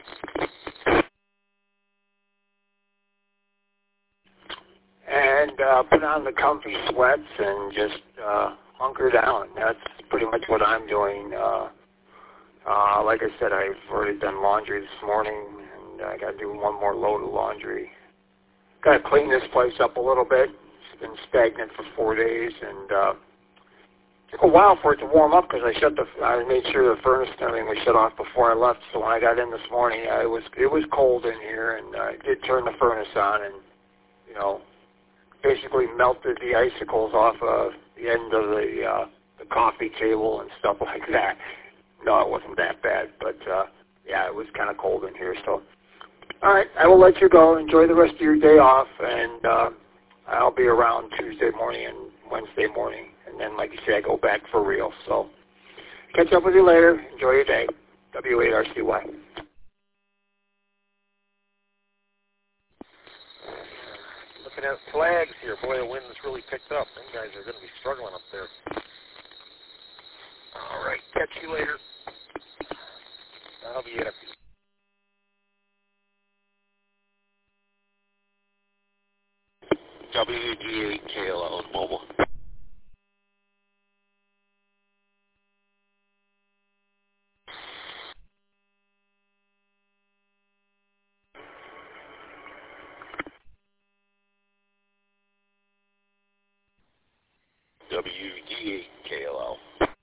Speaker 2: And put on the comfy sweats and just hunker down. That's pretty much what I'm doing. Like I said, I've already done laundry this morning, and I got to do one more load of laundry. Got to clean this place up a little bit. It's been stagnant for 4 days, and took a while for it to warm up because I made sure the furnace and everything was shut off before I left. So when I got in this morning, it was cold in here, and I did turn the furnace on, and basically melted the icicles off of the end of the coffee table and stuff like that. No, it wasn't that bad, but yeah, it was kind of cold in here. So, all right, I will let you go. Enjoy the rest of your day off, and I'll be around Tuesday morning and Wednesday morning, and then, like you say, I go back for real. So, catch up with you later. Enjoy your day. W8RCY.
Speaker 5: Looking at flags here. Boy, the wind's really picked up. Them guys are going to be struggling up there. All right, catch you later. That'll be it.
Speaker 6: WGA-KLL Mobile. WGA-KLL.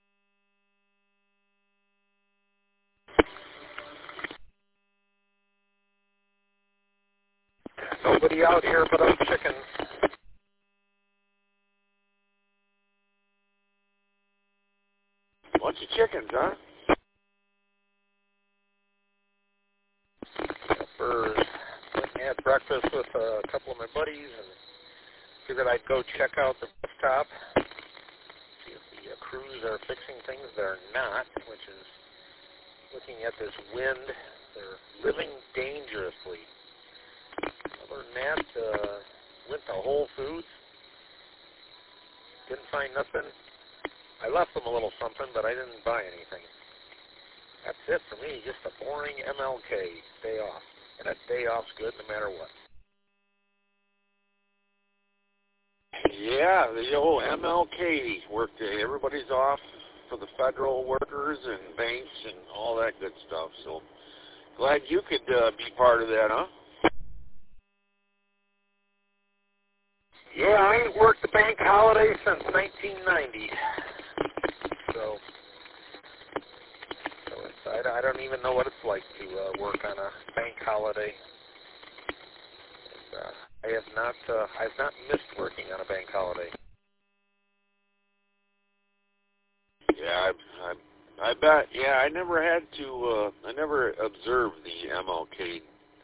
Speaker 5: Nobody out here but us chickens.
Speaker 6: Bunch of chickens, huh?
Speaker 5: For had breakfast with a couple of my buddies and figured I'd go check out the rooftop, see if the crews are fixing things. They're not, which is looking at this wind. They're living dangerously. Other than that, went to Whole Foods. Didn't find nothing. I left them a little something, but I didn't buy anything. That's it for me, just a boring MLK day off. And a day off's good no matter what.
Speaker 6: Yeah, the old MLK work day. Everybody's off for the federal workers and banks and all that good stuff. So glad you could be part of that, huh?
Speaker 5: Yeah, I ain't worked the bank holiday since 1990. So I don't even know what it's like to work on a bank holiday. And, I've not missed working on a bank holiday.
Speaker 6: Yeah, I bet. Yeah, I never had to. I never observed the MLK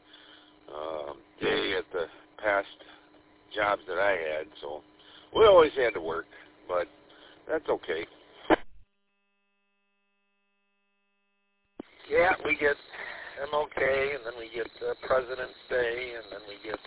Speaker 6: day at the past jobs that I had, so we always had to work, but that's okay.
Speaker 5: Yeah, we get MLK, and then we get President's Day, and then we get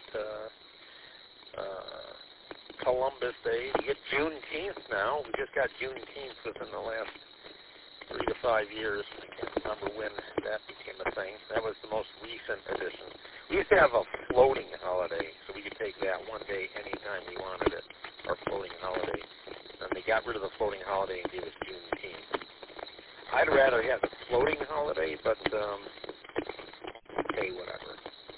Speaker 5: Columbus Day. We get Juneteenth now. We just got Juneteenth within the last 3 to 5 years. I can't remember when that became a thing. That was the most recent addition. We used to have a floating holiday, so we could take that one day anytime we wanted it, our floating holiday. And they got rid of the floating holiday and gave us Juneteenth. I'd rather have a floating holiday, but okay, whatever.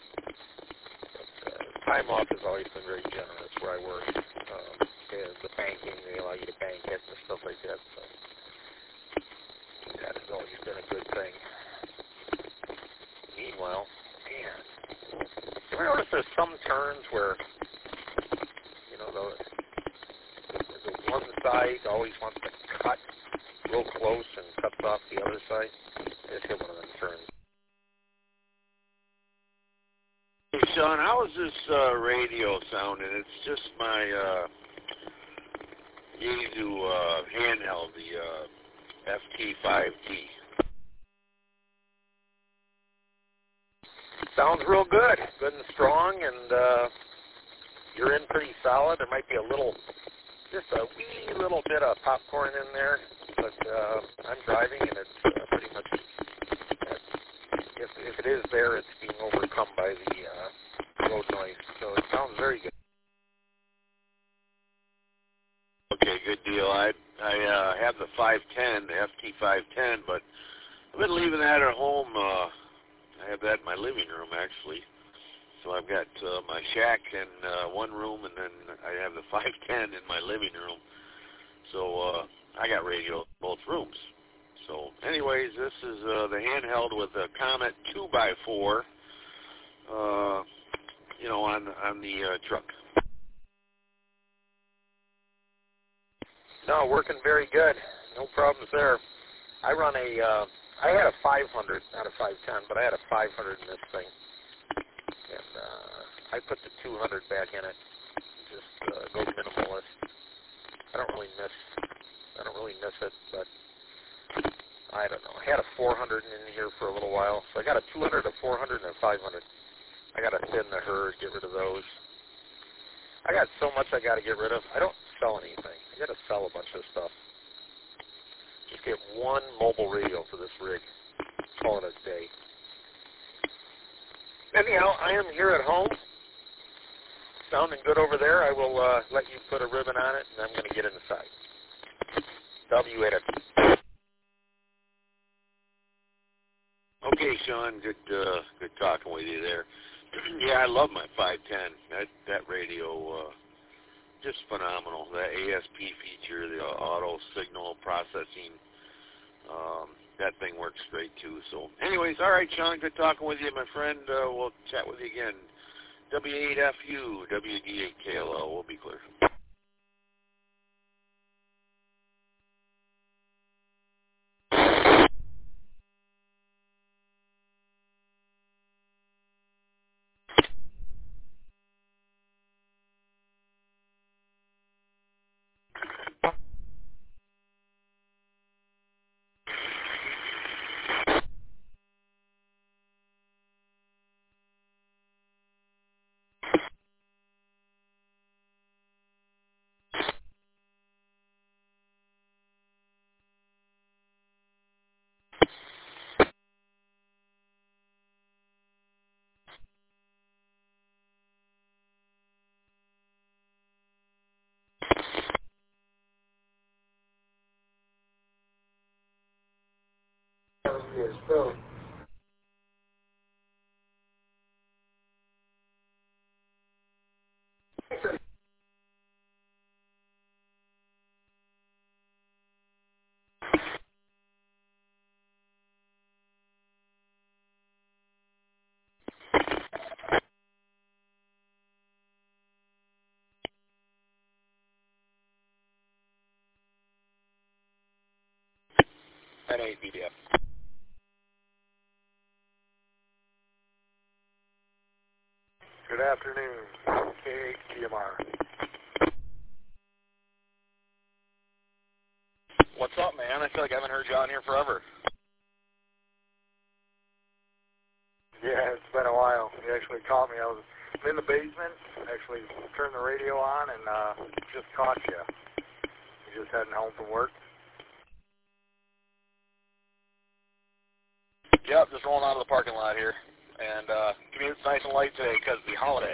Speaker 5: But, time off has always been very generous where I work. The banking, they allow you to bank it and stuff like that. So that has always been a good thing. Meanwhile, man, you ever notice there's some turns where, the one side always wants to cut real close and cuts off the other side? I just hit one of them turns.
Speaker 6: Hey, Sean, how is this radio sounding? It's just my Yaesu handheld, the FT5T.
Speaker 5: Sounds real good. Good and strong, and you're in pretty solid. There might be just a wee little bit of popcorn in there. but I'm driving, and it's pretty much, if it is there, it's being overcome by the road noise. So it sounds very good.
Speaker 6: Okay, good deal. I have the 510, the FT510, but I've been leaving that at home. I have that in my living room, actually. So I've got my shack in one room, and then I have the 510 in my living room. So I got radio in both rooms. So anyways, this is the handheld with a Comet 2x4, on the truck.
Speaker 5: No, working very good. No problems there. I run I had a 500, not a 510, but I had a 500 in this thing. And I put the 200 back in it. Just go minimalist. I don't really miss it, but I don't know. I had a 400 in here for a little while, so I got a 200, a 400, and a 500. I got to thin the herd, get rid of those. I got so much I got to get rid of. I don't sell anything. I got to sell a bunch of stuff. Just get one mobile radio for this rig. Call it a day. Anyhow, I am here at home. Sounding good over there. I will let you put a ribbon on it, and I'm going to get inside. W-edit.
Speaker 6: Okay, Sean, good talking with you there. Yeah, I love my 510. That radio, just phenomenal. That ASP feature, the auto signal processing, that thing works great too. So, anyways, all right, Sean, good talking with you, my friend. We'll chat with you again. W8FU, WD8KLO. We'll be clear.
Speaker 5: That ain't BDF.
Speaker 8: Good afternoon, KHTMR.
Speaker 5: What's up, man? I feel like I haven't heard you on here forever.
Speaker 8: Yeah, it's been a while. You actually caught me. I was in the basement, actually turned the radio on, and just caught you. You just heading home from work?
Speaker 5: Yep, just rolling out of the parking lot here. And commute's nice and light today because of the holiday.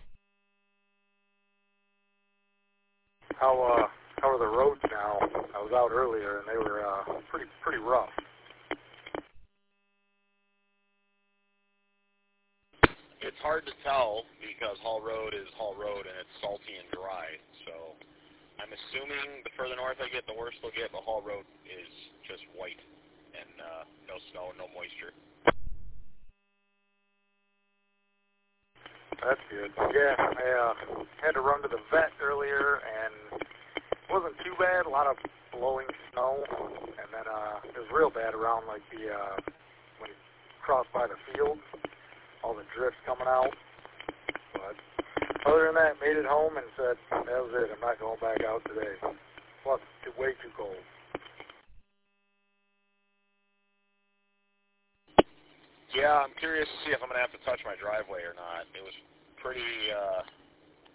Speaker 8: How are the roads now? I was out earlier, and they were pretty rough.
Speaker 5: It's hard to tell because Hall Road is Hall Road and it's salty and dry. So I'm assuming the further north I get, the worse they'll get. But Hall Road is just white and no snow, no moisture.
Speaker 8: That's good. Yeah, I had to run to the vet earlier, and it wasn't too bad. A lot of blowing snow, and then it was real bad around like the when you cross by the field, all the drifts coming out. But other than that, made it home and said that was it. I'm not going back out today. Plus, it's way too cold.
Speaker 5: Yeah, I'm curious to see if I'm going to have to touch my driveway or not. It was pretty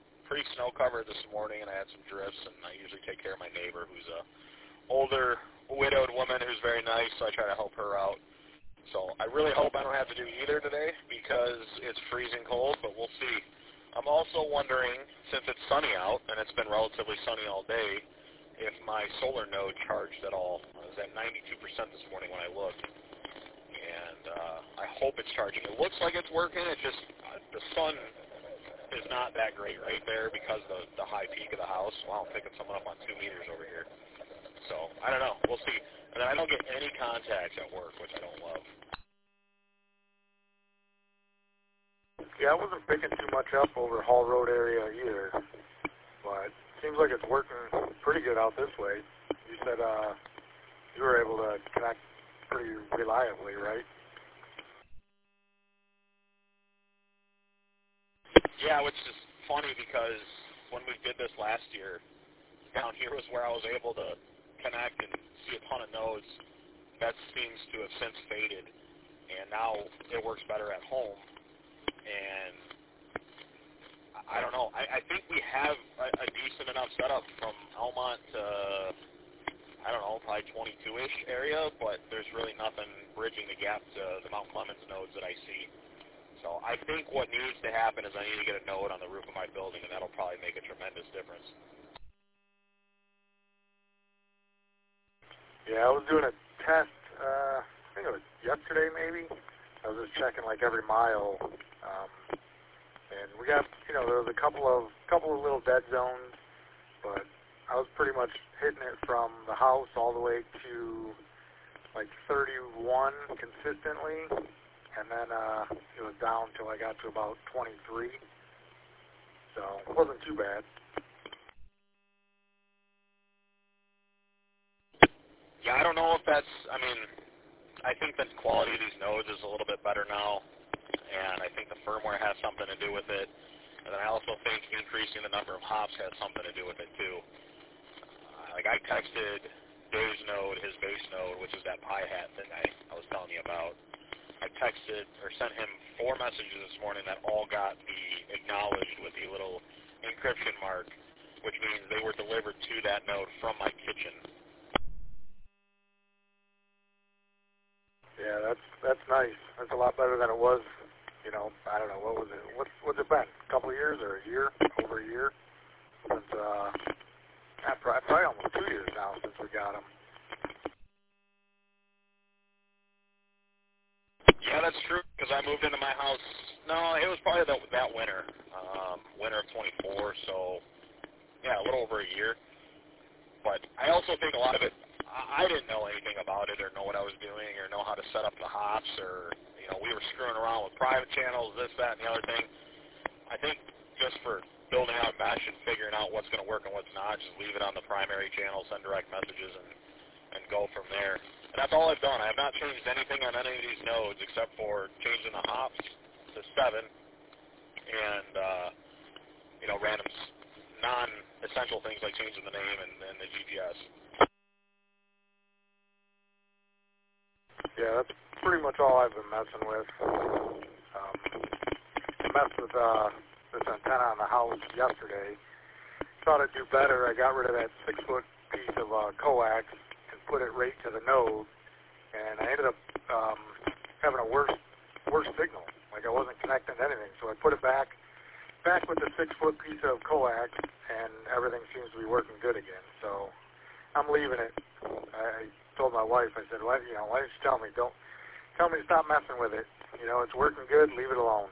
Speaker 5: snow-covered this morning, and I had some drifts, and I usually take care of my neighbor who's a older
Speaker 9: widowed woman who's very nice, so I try to help her out. So I really hope I don't have to do either today because it's freezing cold, but we'll see. I'm also wondering, since it's sunny out, and it's been relatively sunny all day, if my solar node charged at all. I was at 92% this morning when I looked, and I hope it's charging. It looks like it's working. It's just the sun is not that great right there because of the high peak of the house. Wow, I'm picking someone up on 2 meters over here. So, I don't know. We'll see. And I don't get any contacts at work, which I don't love.
Speaker 8: Yeah, I wasn't picking too much up over Hall Road area either, but it seems like it's working pretty good out this way. You said you were able to connect pretty reliably, right?
Speaker 9: Yeah, which is funny because when we did this last year, down here was where I was able to connect and see a ton of nodes. That seems to have since faded, and now it works better at home. And I don't know. I think we have a decent enough setup from Almont to, I don't know, probably 22-ish area, but there's really nothing bridging the gap to the Mount Clemens nodes that I see. So I think what needs to happen is I need to get a node on the roof of my building, and that'll probably make a tremendous difference.
Speaker 8: Yeah, I was doing a test, I think it was yesterday maybe. I was just checking like every mile, and we got, there was a couple of little dead zones, but I was pretty much hitting it from the house all the way to like 31 consistently, and then it was down till I got to about 23, so it wasn't too bad.
Speaker 9: Yeah, I don't know if that's, I think the quality of these nodes is a little bit better now, and I think the firmware has something to do with it. And then I also think increasing the number of hops has something to do with it too. Like I texted Dave's node, his base node, which is that Pi Hat thing I was telling you about. I texted or sent him 4 messages this morning that all got the acknowledged with the little encryption mark, which means they were delivered to that node from my kitchen.
Speaker 8: Yeah, that's nice. That's a lot better than it was, I don't know, what was it? What's it been? A couple of years or a year? Over a year? Since, probably almost 2 years now since we got them.
Speaker 9: Yeah, that's true, because I moved into my house, no, it was probably that winter, winter of 24, so, yeah, a little over a year. But I also think a lot of it, I didn't know anything about it or know what I was doing or know how to set up the hops or, we were screwing around with private channels, this, that, and the other thing. I think just for building out mesh and figuring out what's going to work and what's not, just leave it on the primary channel, send direct messages, and go from there. And that's all I've done. I have not changed anything on any of these nodes except for changing the hops to 7 and, random non-essential things like changing the name and the GPS.
Speaker 8: Yeah, that's pretty much all I've been messing with. I messed with this antenna on the house yesterday. Thought I'd do better. I got rid of that 6-foot piece of coax and put it right to the node, and I ended up having a worse signal. Like I wasn't connecting to anything, so I put it back with the 6-foot piece of coax, and everything seems to be working good again. So I'm leaving it. I told my wife, I said, why don't you tell me? Don't tell me to stop messing with it. It's working good. Leave it alone.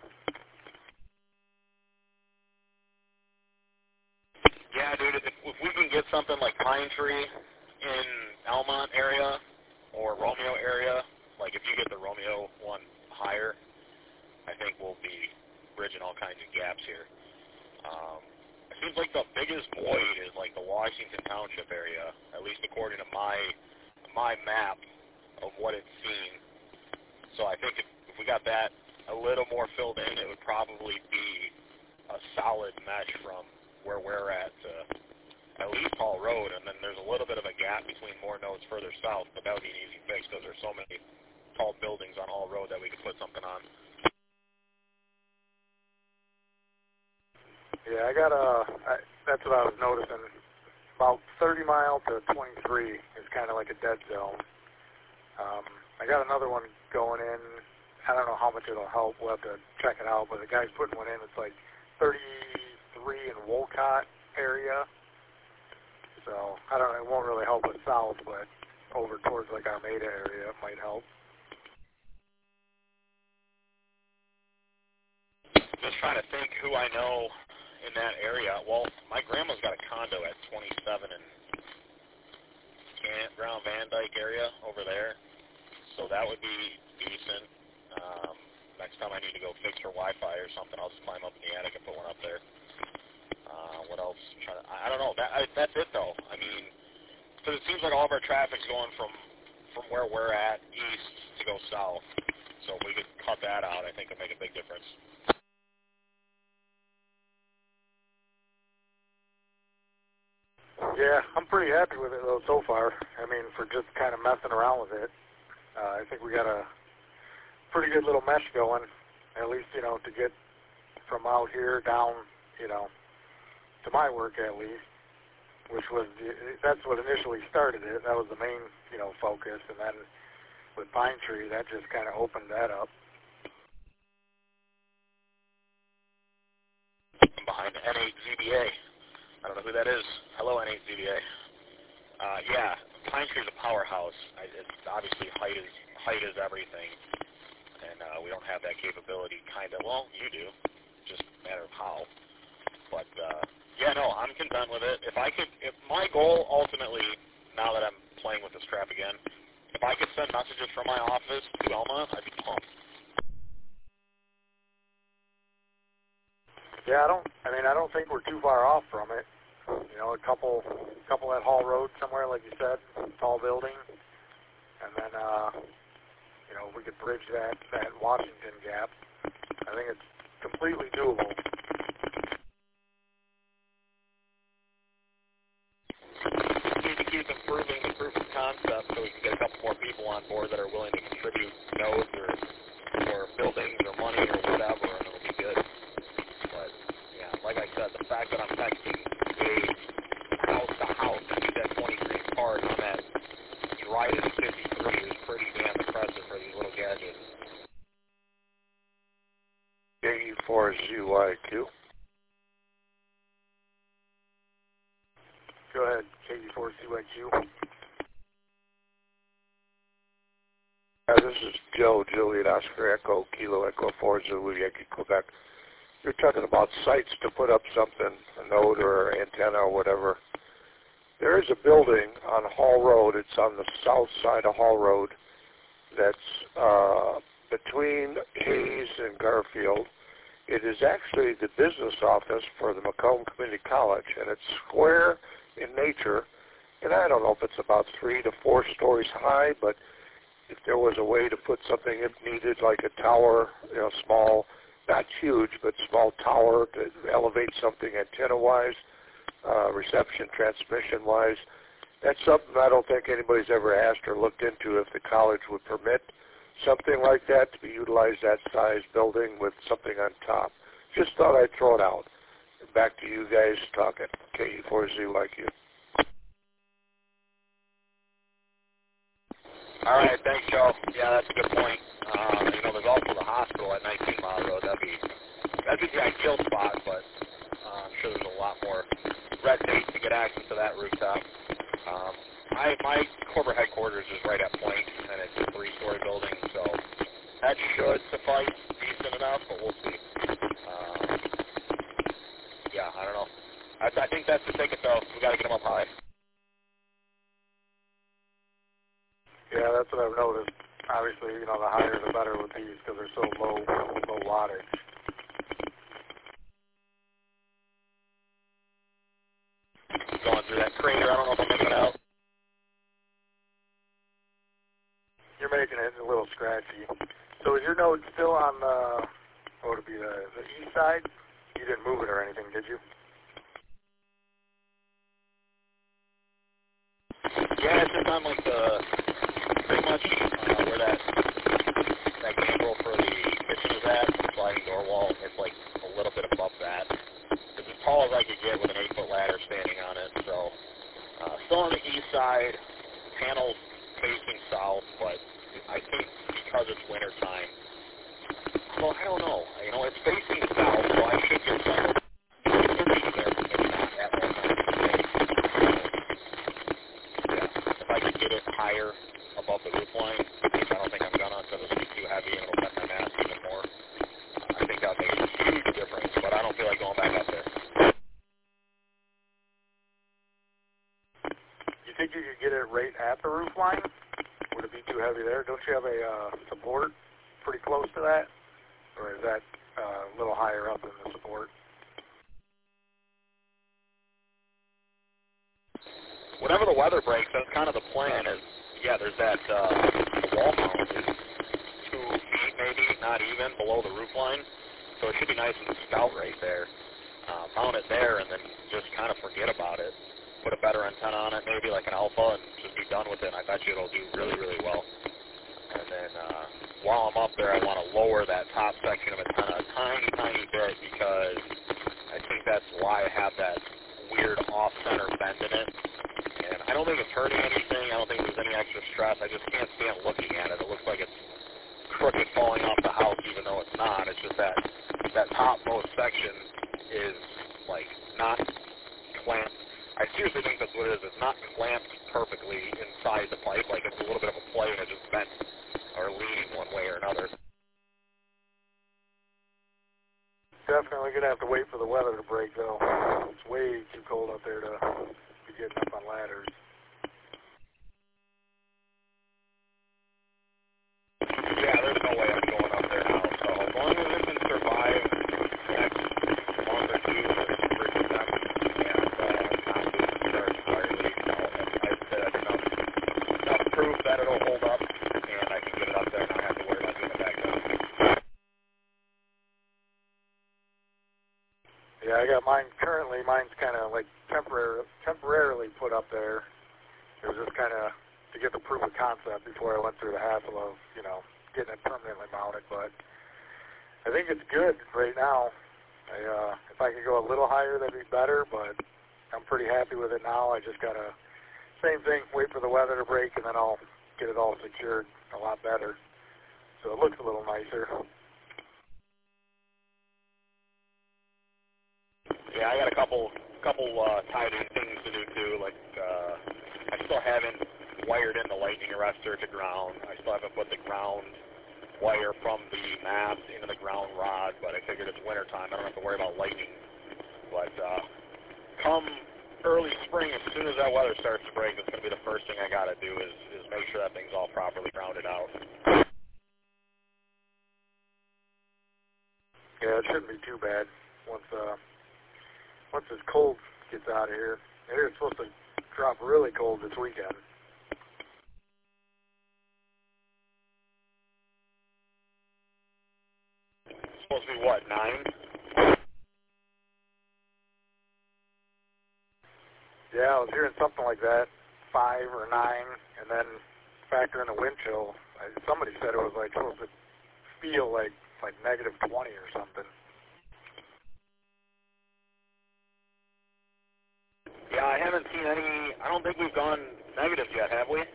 Speaker 9: Yeah, dude, if we can get something like Pine Tree in Almont area or Romeo area, like if you get the Romeo one higher, I think we'll be bridging all kinds of gaps here. It seems like the biggest void is like the Washington Township area, at least according to my map of what it's seen. So I think if we got that a little more filled in, it would probably be a solid mesh from where we're at to at least Hall Road, and then there's a little bit of a gap between more nodes further south, but that would be an easy fix because there's so many tall buildings on Hall Road that we could put something on.
Speaker 8: Yeah, that's what I was noticing about 30 mile to 23 is kind of like a dead zone. I got another one going in. I don't know how much it'll help. We'll have to check it out. But the guy's putting one in. It's like 33 in Wolcott area. So I don't know. It won't really help us south, but over towards like Armada area, it might help.
Speaker 9: Just trying to think who I know in that area. Well, my grandma's got a condo at 27 in Campground Van Dyke area over there, so that would be decent. Next time I need to go fix her Wi-Fi or something, I'll just climb up in the attic and put one up there. What else? I don't know. That's it though. I mean, because it seems like all of our traffic's going from where we're at east to go south. So if we could cut that out, I think it'd make a big difference.
Speaker 8: Yeah, I'm pretty happy with it though so far. I mean, for just kind of messing around with it, I think we got a pretty good little mesh going. At least, you know, to get from out here down, you know, to my work at least, which was that's what initially started it. That was the main, you know, focus, and then with Pine Tree, that just kind of opened that up.
Speaker 9: I'm behind N8ZBA. I don't know who that is. Hello, N8ZBA. Yeah, Pine Tree's a powerhouse. It's obviously height is everything, and we don't have that capability. Kind of. Well, you do. Just a matter of how. But yeah, no, I'm content with it. If my goal ultimately, now that I'm playing with this crap again, if I could send messages from my office to Elma, I'd be pumped.
Speaker 8: Yeah, I don't think we're too far off from it. You know, a couple at Hall Road somewhere, like you said, tall building, and then you know, we could bridge that Washington gap. I think it's completely doable.
Speaker 9: We need to keep improving the proof of concept so we can get a couple more people on board that are willing to contribute nodes or buildings or money or whatever, and it'll be good. But yeah, like I said, the fact that I'm texting Dave house to house and he's at 23 apart on that Dryden 53 is pretty damn impressive for these little gadgets.
Speaker 4: KE4ZYQ.
Speaker 8: Go ahead, KE4ZYQ.
Speaker 4: This is Joe, Juliet, Oscar, Echo, Kilo, Echo 4, Zulu, Yankee, Quebec. You're talking about sites to put up something, a node or antenna or whatever. There is a building on Hall Road. It's on the south side of Hall Road that's between Hayes and Garfield. It is actually the business office for the Macomb Community College, and it's square in nature. And I don't know if it's about 3 to 4 stories high, but if there was a way to put something if needed, like a tower, you know, small, not huge, but small tower to elevate something antenna-wise, reception, transmission-wise, that's something I don't think anybody's ever asked or looked into if the college would permit something like that to be utilized, that size building with something on top. Just thought I'd throw it out. Back to you guys talking. KE4ZYQ.
Speaker 9: All right, thanks, Joe. Yeah, that's a good point. You know, there's also the hospital at 19 Mile Road. That'd be the ideal spot, but I'm sure there's a lot more red tape to get access to that rooftop. My corporate headquarters is right at Point, and it's a 3-story building, so that should suffice decent enough, but we'll see. Yeah, I don't know. I think that's the ticket, though. We got to get them up high.
Speaker 8: Yeah, that's what I've noticed. Obviously, you know, the higher the better with these because they're so low wattage.
Speaker 9: Going through that crater, I don't know if I'm making it out.
Speaker 8: You're making it a little scratchy. So is your node still on the, what would it be, the east side? You didn't move it or anything, did you?
Speaker 9: Yeah, it's just on like the, pretty much where that gambrel for the kitchen is at, the sliding door wall. It's like a little bit above that. It's as tall as I could get with an 8-foot ladder standing on it, so winter time. Well, I don't know. You know, it's facing south, so I should get some humidity there, but maybe not at all times. Yeah, if I could get it higher above the roof line, which I don't think I'm gonna, because it'll be too heavy and it'll bend my mast even more. I think that makes a huge difference, but I don't feel like going back up there.
Speaker 8: You think you could get it right at the roof line? Would it be too heavy there? Don't you have a support pretty close to that? Or is that a little higher up in the support?
Speaker 9: Whenever the weather breaks, that's kind of the plan is, yeah, there's that wall mount is 2 feet maybe, not even, below the roof line. So it should be nice and scout right there. Mount it there and then just kind of forget about it. Put a better antenna on it, maybe like an alpha, and just be done with it. And I bet you it'll do really, really well. And then while I'm up there, I want to lower that top section of antenna a tiny, tiny bit because I think that's why I have that weird off-center bend in it. And I don't think it's hurting anything. I don't think there's any extra stress. I just can't stand looking at it. It looks like it's crooked falling off the house, even though it's not. It's just that topmost section is, like, not clamped. I seriously think that's what it is. It's not clamped perfectly inside the pipe. Like, it's a little bit of a play and it just bent or leaning one way or another.
Speaker 8: Definitely going to have to wait for the weather to break, though. It's way too cold up there to be getting up on ladders.
Speaker 9: Yeah, there's no way I'm going up there now. So as long as it can survive the next month or two, it's pretty good. And not lose charge entirely. So I'd say that's enough proof that it'll hold up, and I can get it up there and not have to worry about doing it back down.
Speaker 8: Yeah, I got mine currently. Mine's kind of like temporarily put up there. It was just kind of to get the proof of concept before I went through the hassle of, you know, getting it permanently mounted. But I think it's good right now. If I could go a little higher, that'd be better, but I'm pretty happy with it now. I just got to, same thing, wait for the weather to break, and then I'll get it all secured a lot better. So it looks a little nicer.
Speaker 9: Yeah, I got a couple tied-in things to do too. Like I still haven't wired in the lightning arrestor to ground. I still haven't put the ground wire from the mast into the ground rod, but I figured it's winter time. I don't have to worry about lightning. But come early spring, as soon as that weather starts to break, it's going to be the first thing I got to do is make sure that thing's all properly grounded out.
Speaker 8: Yeah, it shouldn't be too bad once this cold gets out of here. It's supposed to drop really cold this weekend.
Speaker 9: It's supposed to be what, 9?
Speaker 8: Yeah, I was hearing something like that, 5 or 9, and then factor in the wind chill. Somebody said it was like supposed to feel like negative 20 or something.
Speaker 9: Yeah, I haven't seen any. I don't think we've gone negative yet, have we?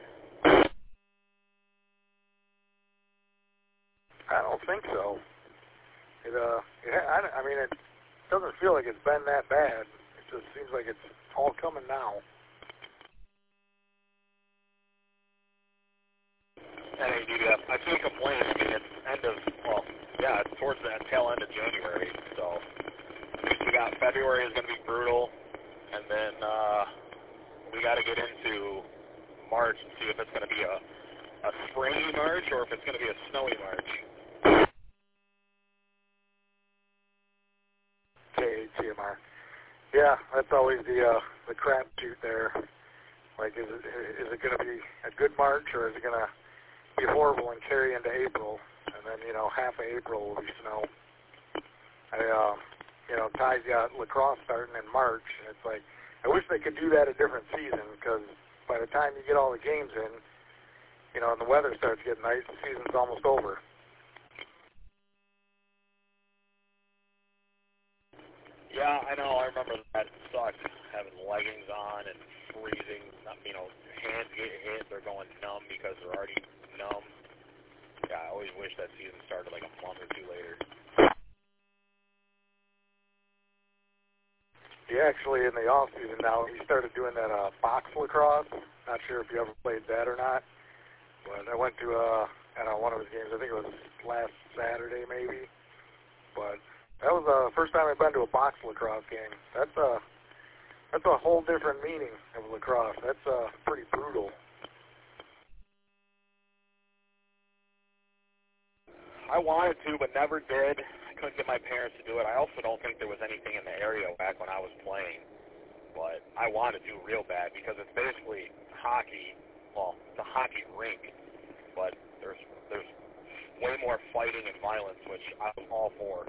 Speaker 8: I don't think so. I mean, it doesn't feel like it's been that bad. It just seems like it's all coming now.
Speaker 9: NADF. I can't complain. I mean, it's towards the tail end of January, so we got February is going to be brutal, and then we got to get into March and see if it's going to be a springy March or if it's going to be a snowy March.
Speaker 8: TMR. Yeah, that's always the crapshoot there. Like, is it going to be a good March, or is it going to be horrible and carry into April? And then, half of April will be snow. Ty's got lacrosse starting in March, and it's like, I wish they could do that a different season, because by the time you get all the games in, and the weather starts getting nice, the season's almost over.
Speaker 9: Yeah, I know. I remember that sucked, having leggings on and freezing. Hands get hit, they're going numb because they're already numb. I always wish that season started like a month or two later.
Speaker 8: He actually, in the off season now, he started doing that box lacrosse. Not sure if you ever played that or not, but I went to one of his games. I think it was last Saturday maybe. But that was the first time I've been to a box lacrosse game. That's a whole different meaning of lacrosse. That's pretty brutal.
Speaker 9: I wanted to, but never did. I couldn't get my parents to do it. I also don't think there was anything in the area back when I was playing. But I wanted to real bad because it's basically hockey. Well, it's a hockey rink, but there's way more fighting and violence, which I'm all for.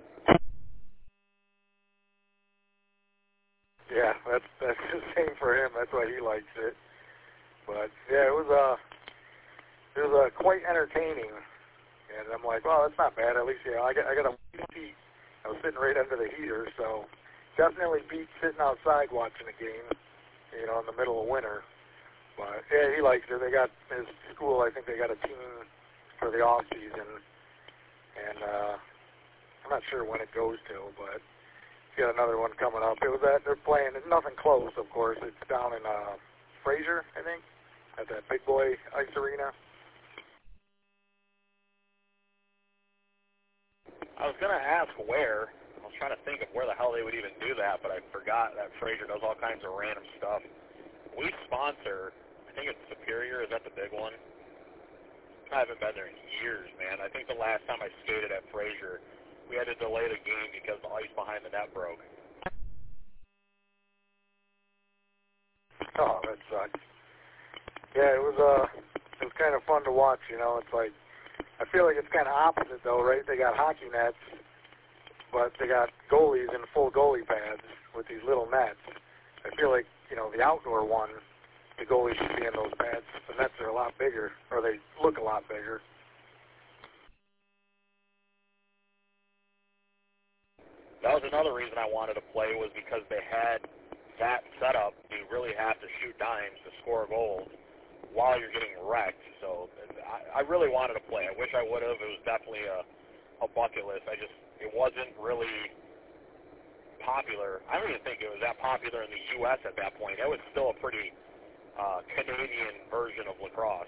Speaker 8: Yeah, that's the same for him. That's why he likes it. But yeah, it was quite entertaining. And I'm like, well, that's not bad. At least, I got a seat. I was sitting right under the heater, so definitely beat sitting outside watching a game, in the middle of winter. But yeah, he likes it. They got his school. I think they got a team for the off season, and I'm not sure when it goes to, but he's got another one coming up. They're playing. It's nothing close, of course. It's down in Fraser, I think, at that Big Boy Ice Arena.
Speaker 9: I was going to ask where. I was trying to think of where the hell they would even do that, but I forgot that Fraser does all kinds of random stuff. We sponsor, I think it's Superior. Is that the big one? I haven't been there in years, man. I think the last time I skated at Fraser, we had to delay the game because the ice behind the net broke.
Speaker 8: Oh, that sucks. Yeah, it was kind of fun to watch, It's like, I feel like it's kind of opposite, though, right? They got hockey nets, but they got goalies in full goalie pads with these little nets. I feel like, the outdoor one, the goalies should be in those pads. The nets are a lot bigger, or they look a lot bigger.
Speaker 9: That was another reason I wanted to play, was because they had that setup. You really have to shoot dimes to score goals while you're getting wrecked. So I really wanted to play. I wish I would have. It was definitely a bucket list. It wasn't really popular. I don't even think it was that popular in the U.S. at that point. It was still a pretty Canadian version of lacrosse.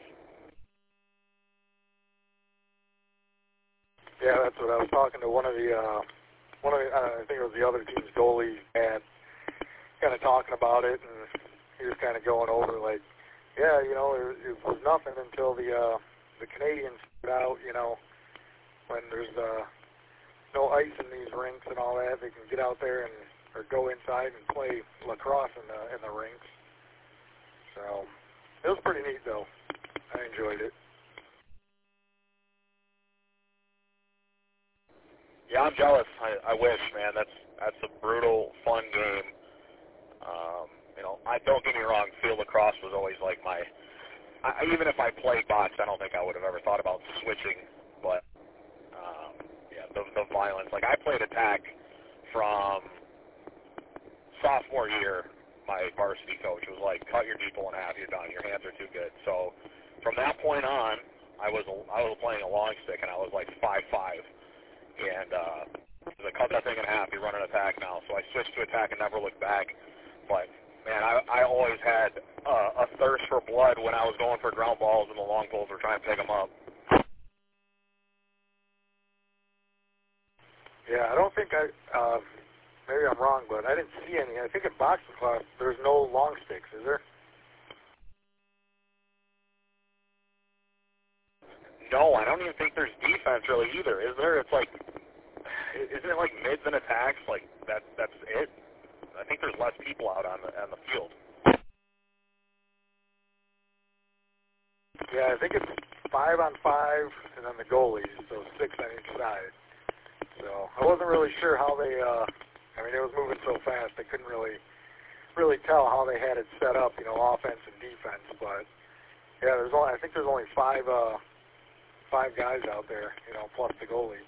Speaker 8: Yeah, that's what I was talking to one of the I think it was the other team's goalie, and kind of talking about it, and he was kind of going over like, yeah, it was nothing until the Canadians put out, when there's no ice in these rinks and all that, they can get out there or go inside and play lacrosse in the rinks. So it was pretty neat, though. I enjoyed it.
Speaker 9: Yeah, I'm jealous. I wish, man. That's a brutal, fun game. I don't get me wrong. Field lacrosse was always like even if I played box, I don't think I would have ever thought about switching. But the violence. Like I played attack from sophomore year. My varsity coach was like, cut your people in half. You're done. Your hands are too good. So from that point on, I was playing a long stick, and I was like 5'5". And I cut that thing in half. You run an attack now. So I switched to attack and never looked back. But man, I always had a thirst for blood when I was going for ground balls and the long poles were trying to pick them up.
Speaker 8: Yeah, I don't think maybe I'm wrong, but I didn't see any. I think in box lacrosse there's no long sticks, is there?
Speaker 9: No, I don't even think there's defense really either, is there? It's like, isn't it like mids and attacks? Like that's it. I think there's less people out on the field.
Speaker 8: Yeah, I think it's 5-on-5, and then the goalies, so 6 on each side. So I wasn't really sure how they. It was moving so fast, I couldn't really tell how they had it set up, offense and defense. But yeah, I think there's only five guys out there, plus the goalie.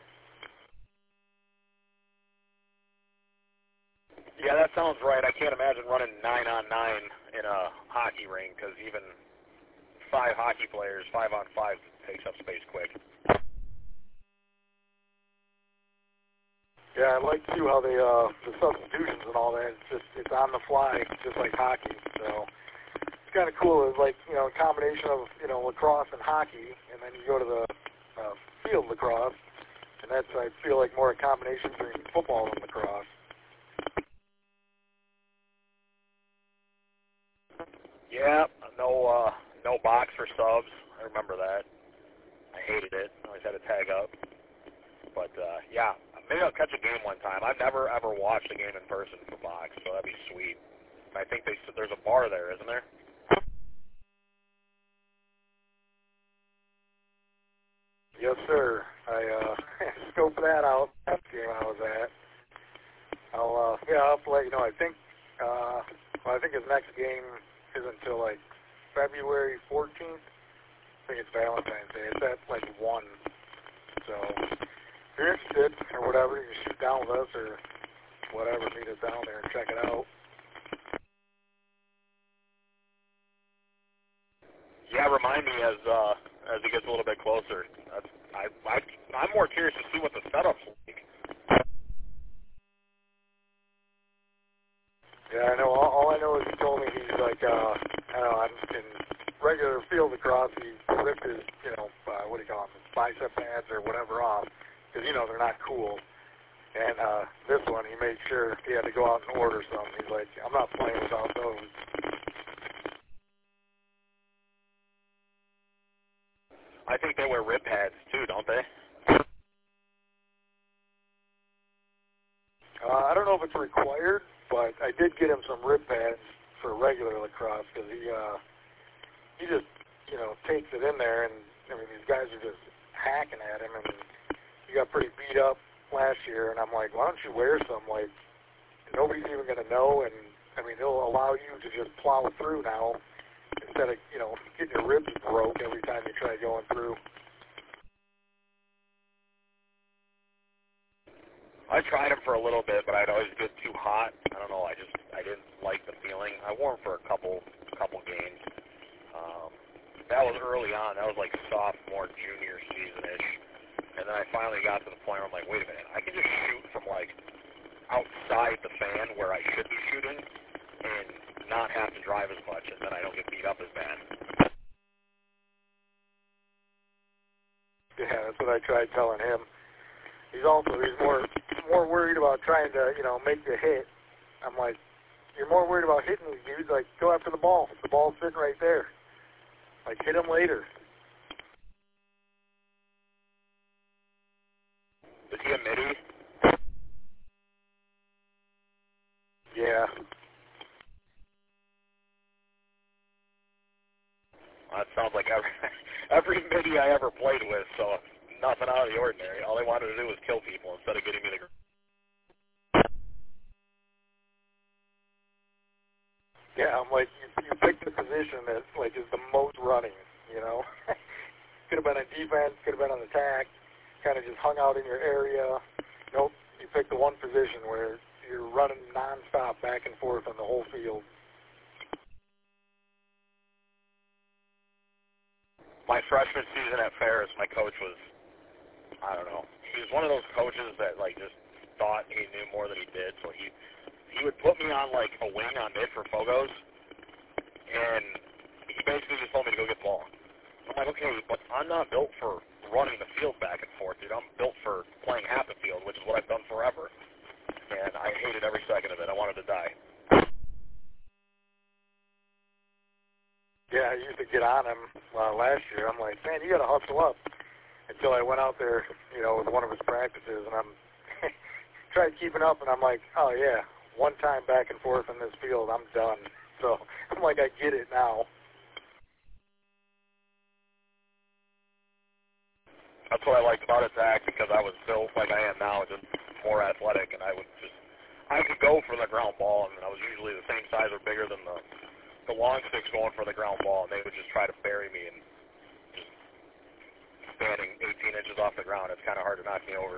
Speaker 9: Yeah, that sounds right. I can't imagine running 9-on-9 in a hockey rink because even 5 hockey players, 5-on-5 takes up space quick.
Speaker 8: Yeah, I like too how they the substitutions and all that. It's on the fly, just like hockey. So it's kind of cool. It's like, you know, a combination of, you know, lacrosse and hockey, and then you go to the field lacrosse, and that's, I feel like, more a combination between football and lacrosse.
Speaker 9: Yeah, no box for subs. I remember that. I hated it. I always had to tag up. But, yeah, maybe I'll catch a game one time. I've never, ever watched a game in person for box, so that'd be sweet. I think there's a bar there, isn't there?
Speaker 8: Yes, sir. I scoped that out. That game I was at. I'll have to let you know. I think his next game isn't until like February 14th. I think it's Valentine's Day. It's at like 1. So if you're interested or whatever, you can shoot down with us or whatever. Meet us down there and check it out.
Speaker 9: Yeah, remind me as it gets a little bit closer. I'm more curious to see what the setup's like.
Speaker 8: Yeah, I know. All I know is he told me he's like, I don't know, in regular field lacrosse, he ripped his, you know, what do you call them, his bicep pads or whatever off, because, you know, they're not cool. And this one, he made sure he had to go out and order some. He's like, I'm not playing without those.
Speaker 9: I think they wear rib pads too, don't they?
Speaker 8: I don't know if it's required, but I did get him some rib pads for regular lacrosse because he just, you know, takes it in there, and I mean these guys are just hacking at him, and he got pretty beat up last year, and I'm like, why don't you wear some? Like, nobody's even going to know, and I mean he'll allow you to just plow through now instead of, you know, getting your ribs broke every time you try going through.
Speaker 9: I tried them for a little bit, but I'd always get too hot. I don't know. I didn't like the feeling. I wore them for a couple games. That was early on. That was like sophomore, junior season-ish. And then I finally got to the point where I'm like, wait a minute. I can just shoot from like outside the fan where I should be shooting and not have to drive as much, and then I don't get beat up as bad.
Speaker 8: Yeah, that's what I tried telling him. He's more worried about trying to, you know, make you hit. I'm like, you're more worried about hitting these dudes. Like, go after the ball. The ball's sitting right there. Like, hit him later.
Speaker 9: Is he a midi?
Speaker 8: Yeah.
Speaker 9: That sounds like every midi I ever played with, so nothing out of the ordinary. All they wanted to do was kill people instead of getting me the ground.
Speaker 8: Yeah, I'm like, you picked the position that, like, is the most running, you know? Could have been on defense, could have been on attack, kind of just hung out in your area. Nope, you picked the one position where you're running nonstop back and forth on the whole field.
Speaker 9: My freshman season at Ferris, my coach was, I don't know, he was one of those coaches that, like, just thought he knew more than he did, so he would put me on, like, a wing on mid for Fogos, and he basically just told me to go get the ball. I'm like, okay, but I'm not built for running the field back and forth, dude. I'm built for playing half the field, which is what I've done forever, and I hated every second of it. I wanted to die.
Speaker 8: Yeah, I used to get on him last year. I'm like, man, you got to hustle up. Until I went out there, you know, with one of his practices, and I'm tried keeping up, and I'm like, oh, yeah, one time back and forth in this field, I'm done. So I'm like, I get it now.
Speaker 9: That's what I liked about it, Zach, because I was built like I am now, just more athletic, and I could go for the ground ball, and I was usually the same size or bigger than the long sticks going for the ground ball, and they would just try to bury me, and just standing 18 inches off the ground, it's kind of hard to knock me over.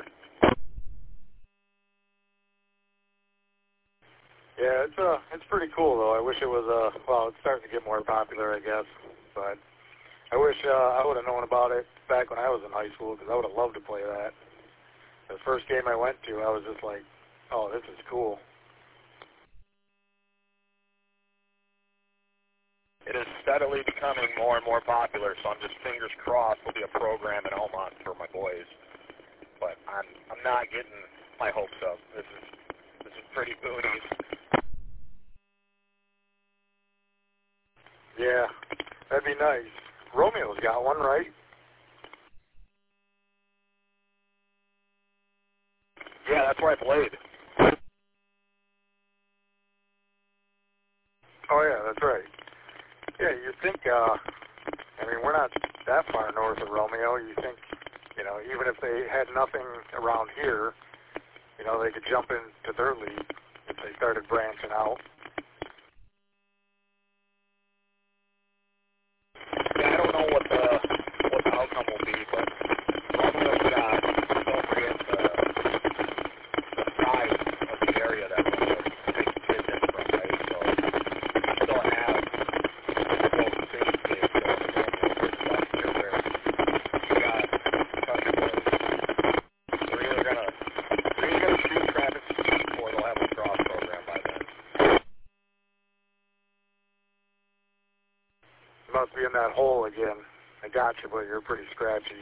Speaker 8: Yeah, it's pretty cool though. I wish it was well, it's starting to get more popular, I guess. But I wish I would have known about it back when I was in high school because I would have loved to play that. The first game I went to, I was just like, oh, this is cool.
Speaker 9: It is steadily becoming more and more popular, so I'm just fingers crossed there'll be a program in Elmont for my boys. But I'm not getting my hopes up. This is pretty boonies.
Speaker 8: Yeah, that'd be nice. Romeo's got one, right?
Speaker 9: Yeah, that's where I played.
Speaker 8: Oh, yeah, that's right. Yeah, you think, I mean, we're not that far north of Romeo. You think, you know, even if they had nothing around here, you know, they could jump into their league if they started branching out.
Speaker 9: Yeah, I don't know what the outcome will be, but Romeo's got, don't forget the size of the area that Romeo takes kids in from, right? So you still have both city kids going to Romeo versus last year where you got country boys. They're either gonna shoot traffic speed or they'll have a lacrosse program by then.
Speaker 8: Must be in that hole again. I got you, but you're pretty scratchy.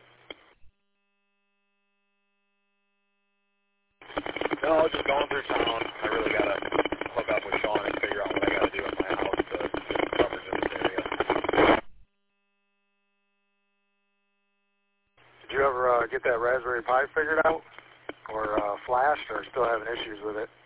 Speaker 9: No, just going through town. I really gotta hook up with Sean and figure out what I gotta do in my house to get some coverage in this area.
Speaker 8: Did you ever get that Raspberry Pi figured out? Or flashed, or still having issues with it?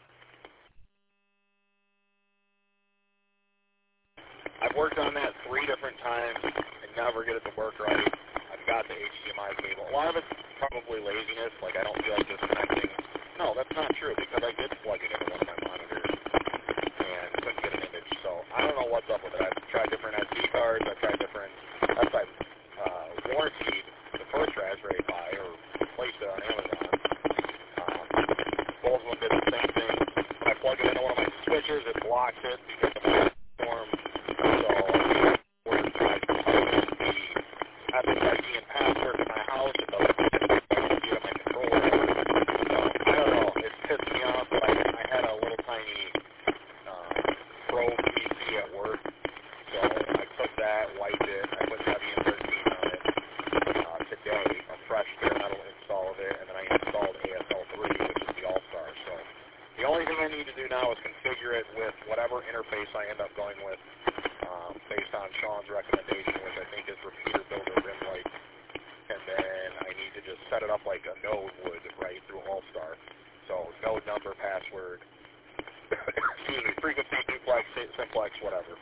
Speaker 9: I've worked on that 3 different times and never get it to work right. I've got the HDMI cable. A lot of it's probably laziness, like I don't feel like disconnecting. No, that's not true, because I did plug it into one of my monitors and couldn't get an image. So I don't know what's up with it. I've tried different SD cards. I've tried different. I've warrantied the first Raspberry Pi or placed it on Amazon. Both of them did the same thing. When I plug it into one of my switches, it blocks it because of my storm. So we're trying to the SSID and password in my house. It doesn't get on my controller. So I don't know. It pissed me off, but I had a little tiny Pro PC at work. So I took that, wiped it. I put Heavy and 13 on it today. A fresh bare metal install of it, and then I installed ASL3, which is the All-Star. So the only thing I need to do now is configure it with whatever interface I end up going with. Based on Sean's recommendation, which I think is Repeater Builder Rimlight, and then I need to just set it up like a node would, right, through All-Star. So node number, password, excuse me, frequency, duplex, simplex, whatever.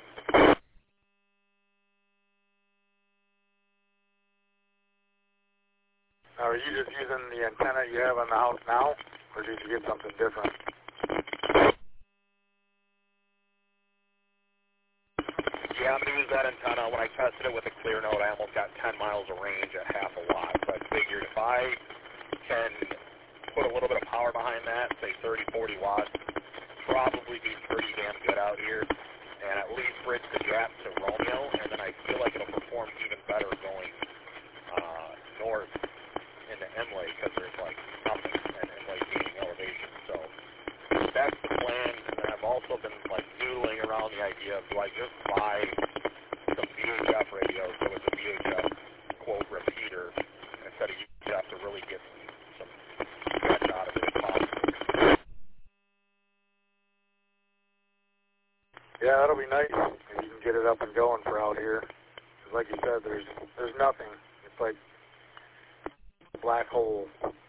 Speaker 8: Now, are you just using the antenna you have on the house now, or did you get something different?
Speaker 9: Yeah, I'm going to use that antenna. When I tested it with a clear node, I almost got 10 miles of range at half a watt. So I figured if I can put a little bit of power behind that, say 30, 40 watts, probably be pretty damn good out here, and at least bridge the gap to Romeo, and then I feel like it'll perform even better going north into Emily, because there's like nothing, and Emily gaining elevation. So that's the plan, and then I've also been like noodling around the idea of, do I just buy some VHF radios, so it's a VHF quote repeater instead of UHF to really get some stretch out of it if possible.
Speaker 8: Yeah, that'll be nice if you can get it up and going for out here. 'Cause like you said, there's nothing. It's like a black hole.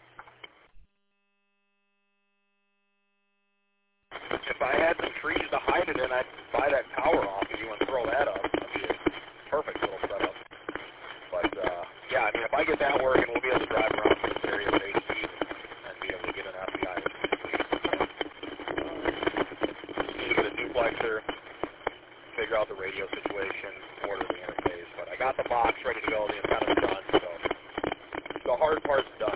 Speaker 9: If I had some trees to hide it in, I'd buy that tower off of you and throw that up. That'd be a perfect little setup. But, yeah, I mean, if I get that working, we'll be able to drive around this area with AC and be able to get an FBI. Just need to get a duplexer, figure out the radio situation, order the interface. But I got the box ready to go. The antenna's done, so the hard part's done.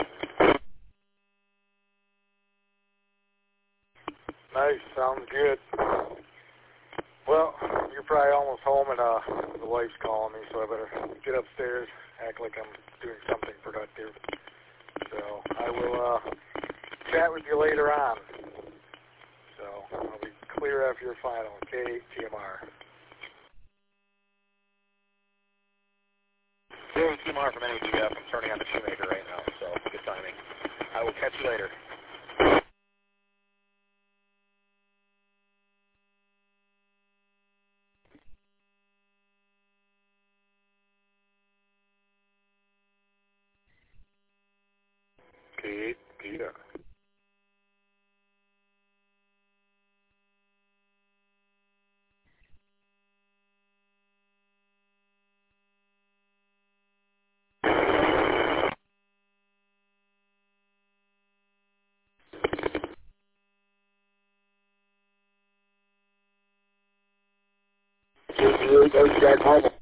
Speaker 8: Nice, sounds good. Well, you're probably almost home, and the wife's calling me, so I better get upstairs, act like I'm doing something productive. So I will we'll chat with you later on. So I'll be clear after your final. Okay, TMR.
Speaker 9: Doing TMR from NAGF. I'm turning on the Shoemaker right now, so good timing. I will catch you later.
Speaker 4: K8, Peter.
Speaker 2: Jack Mobile.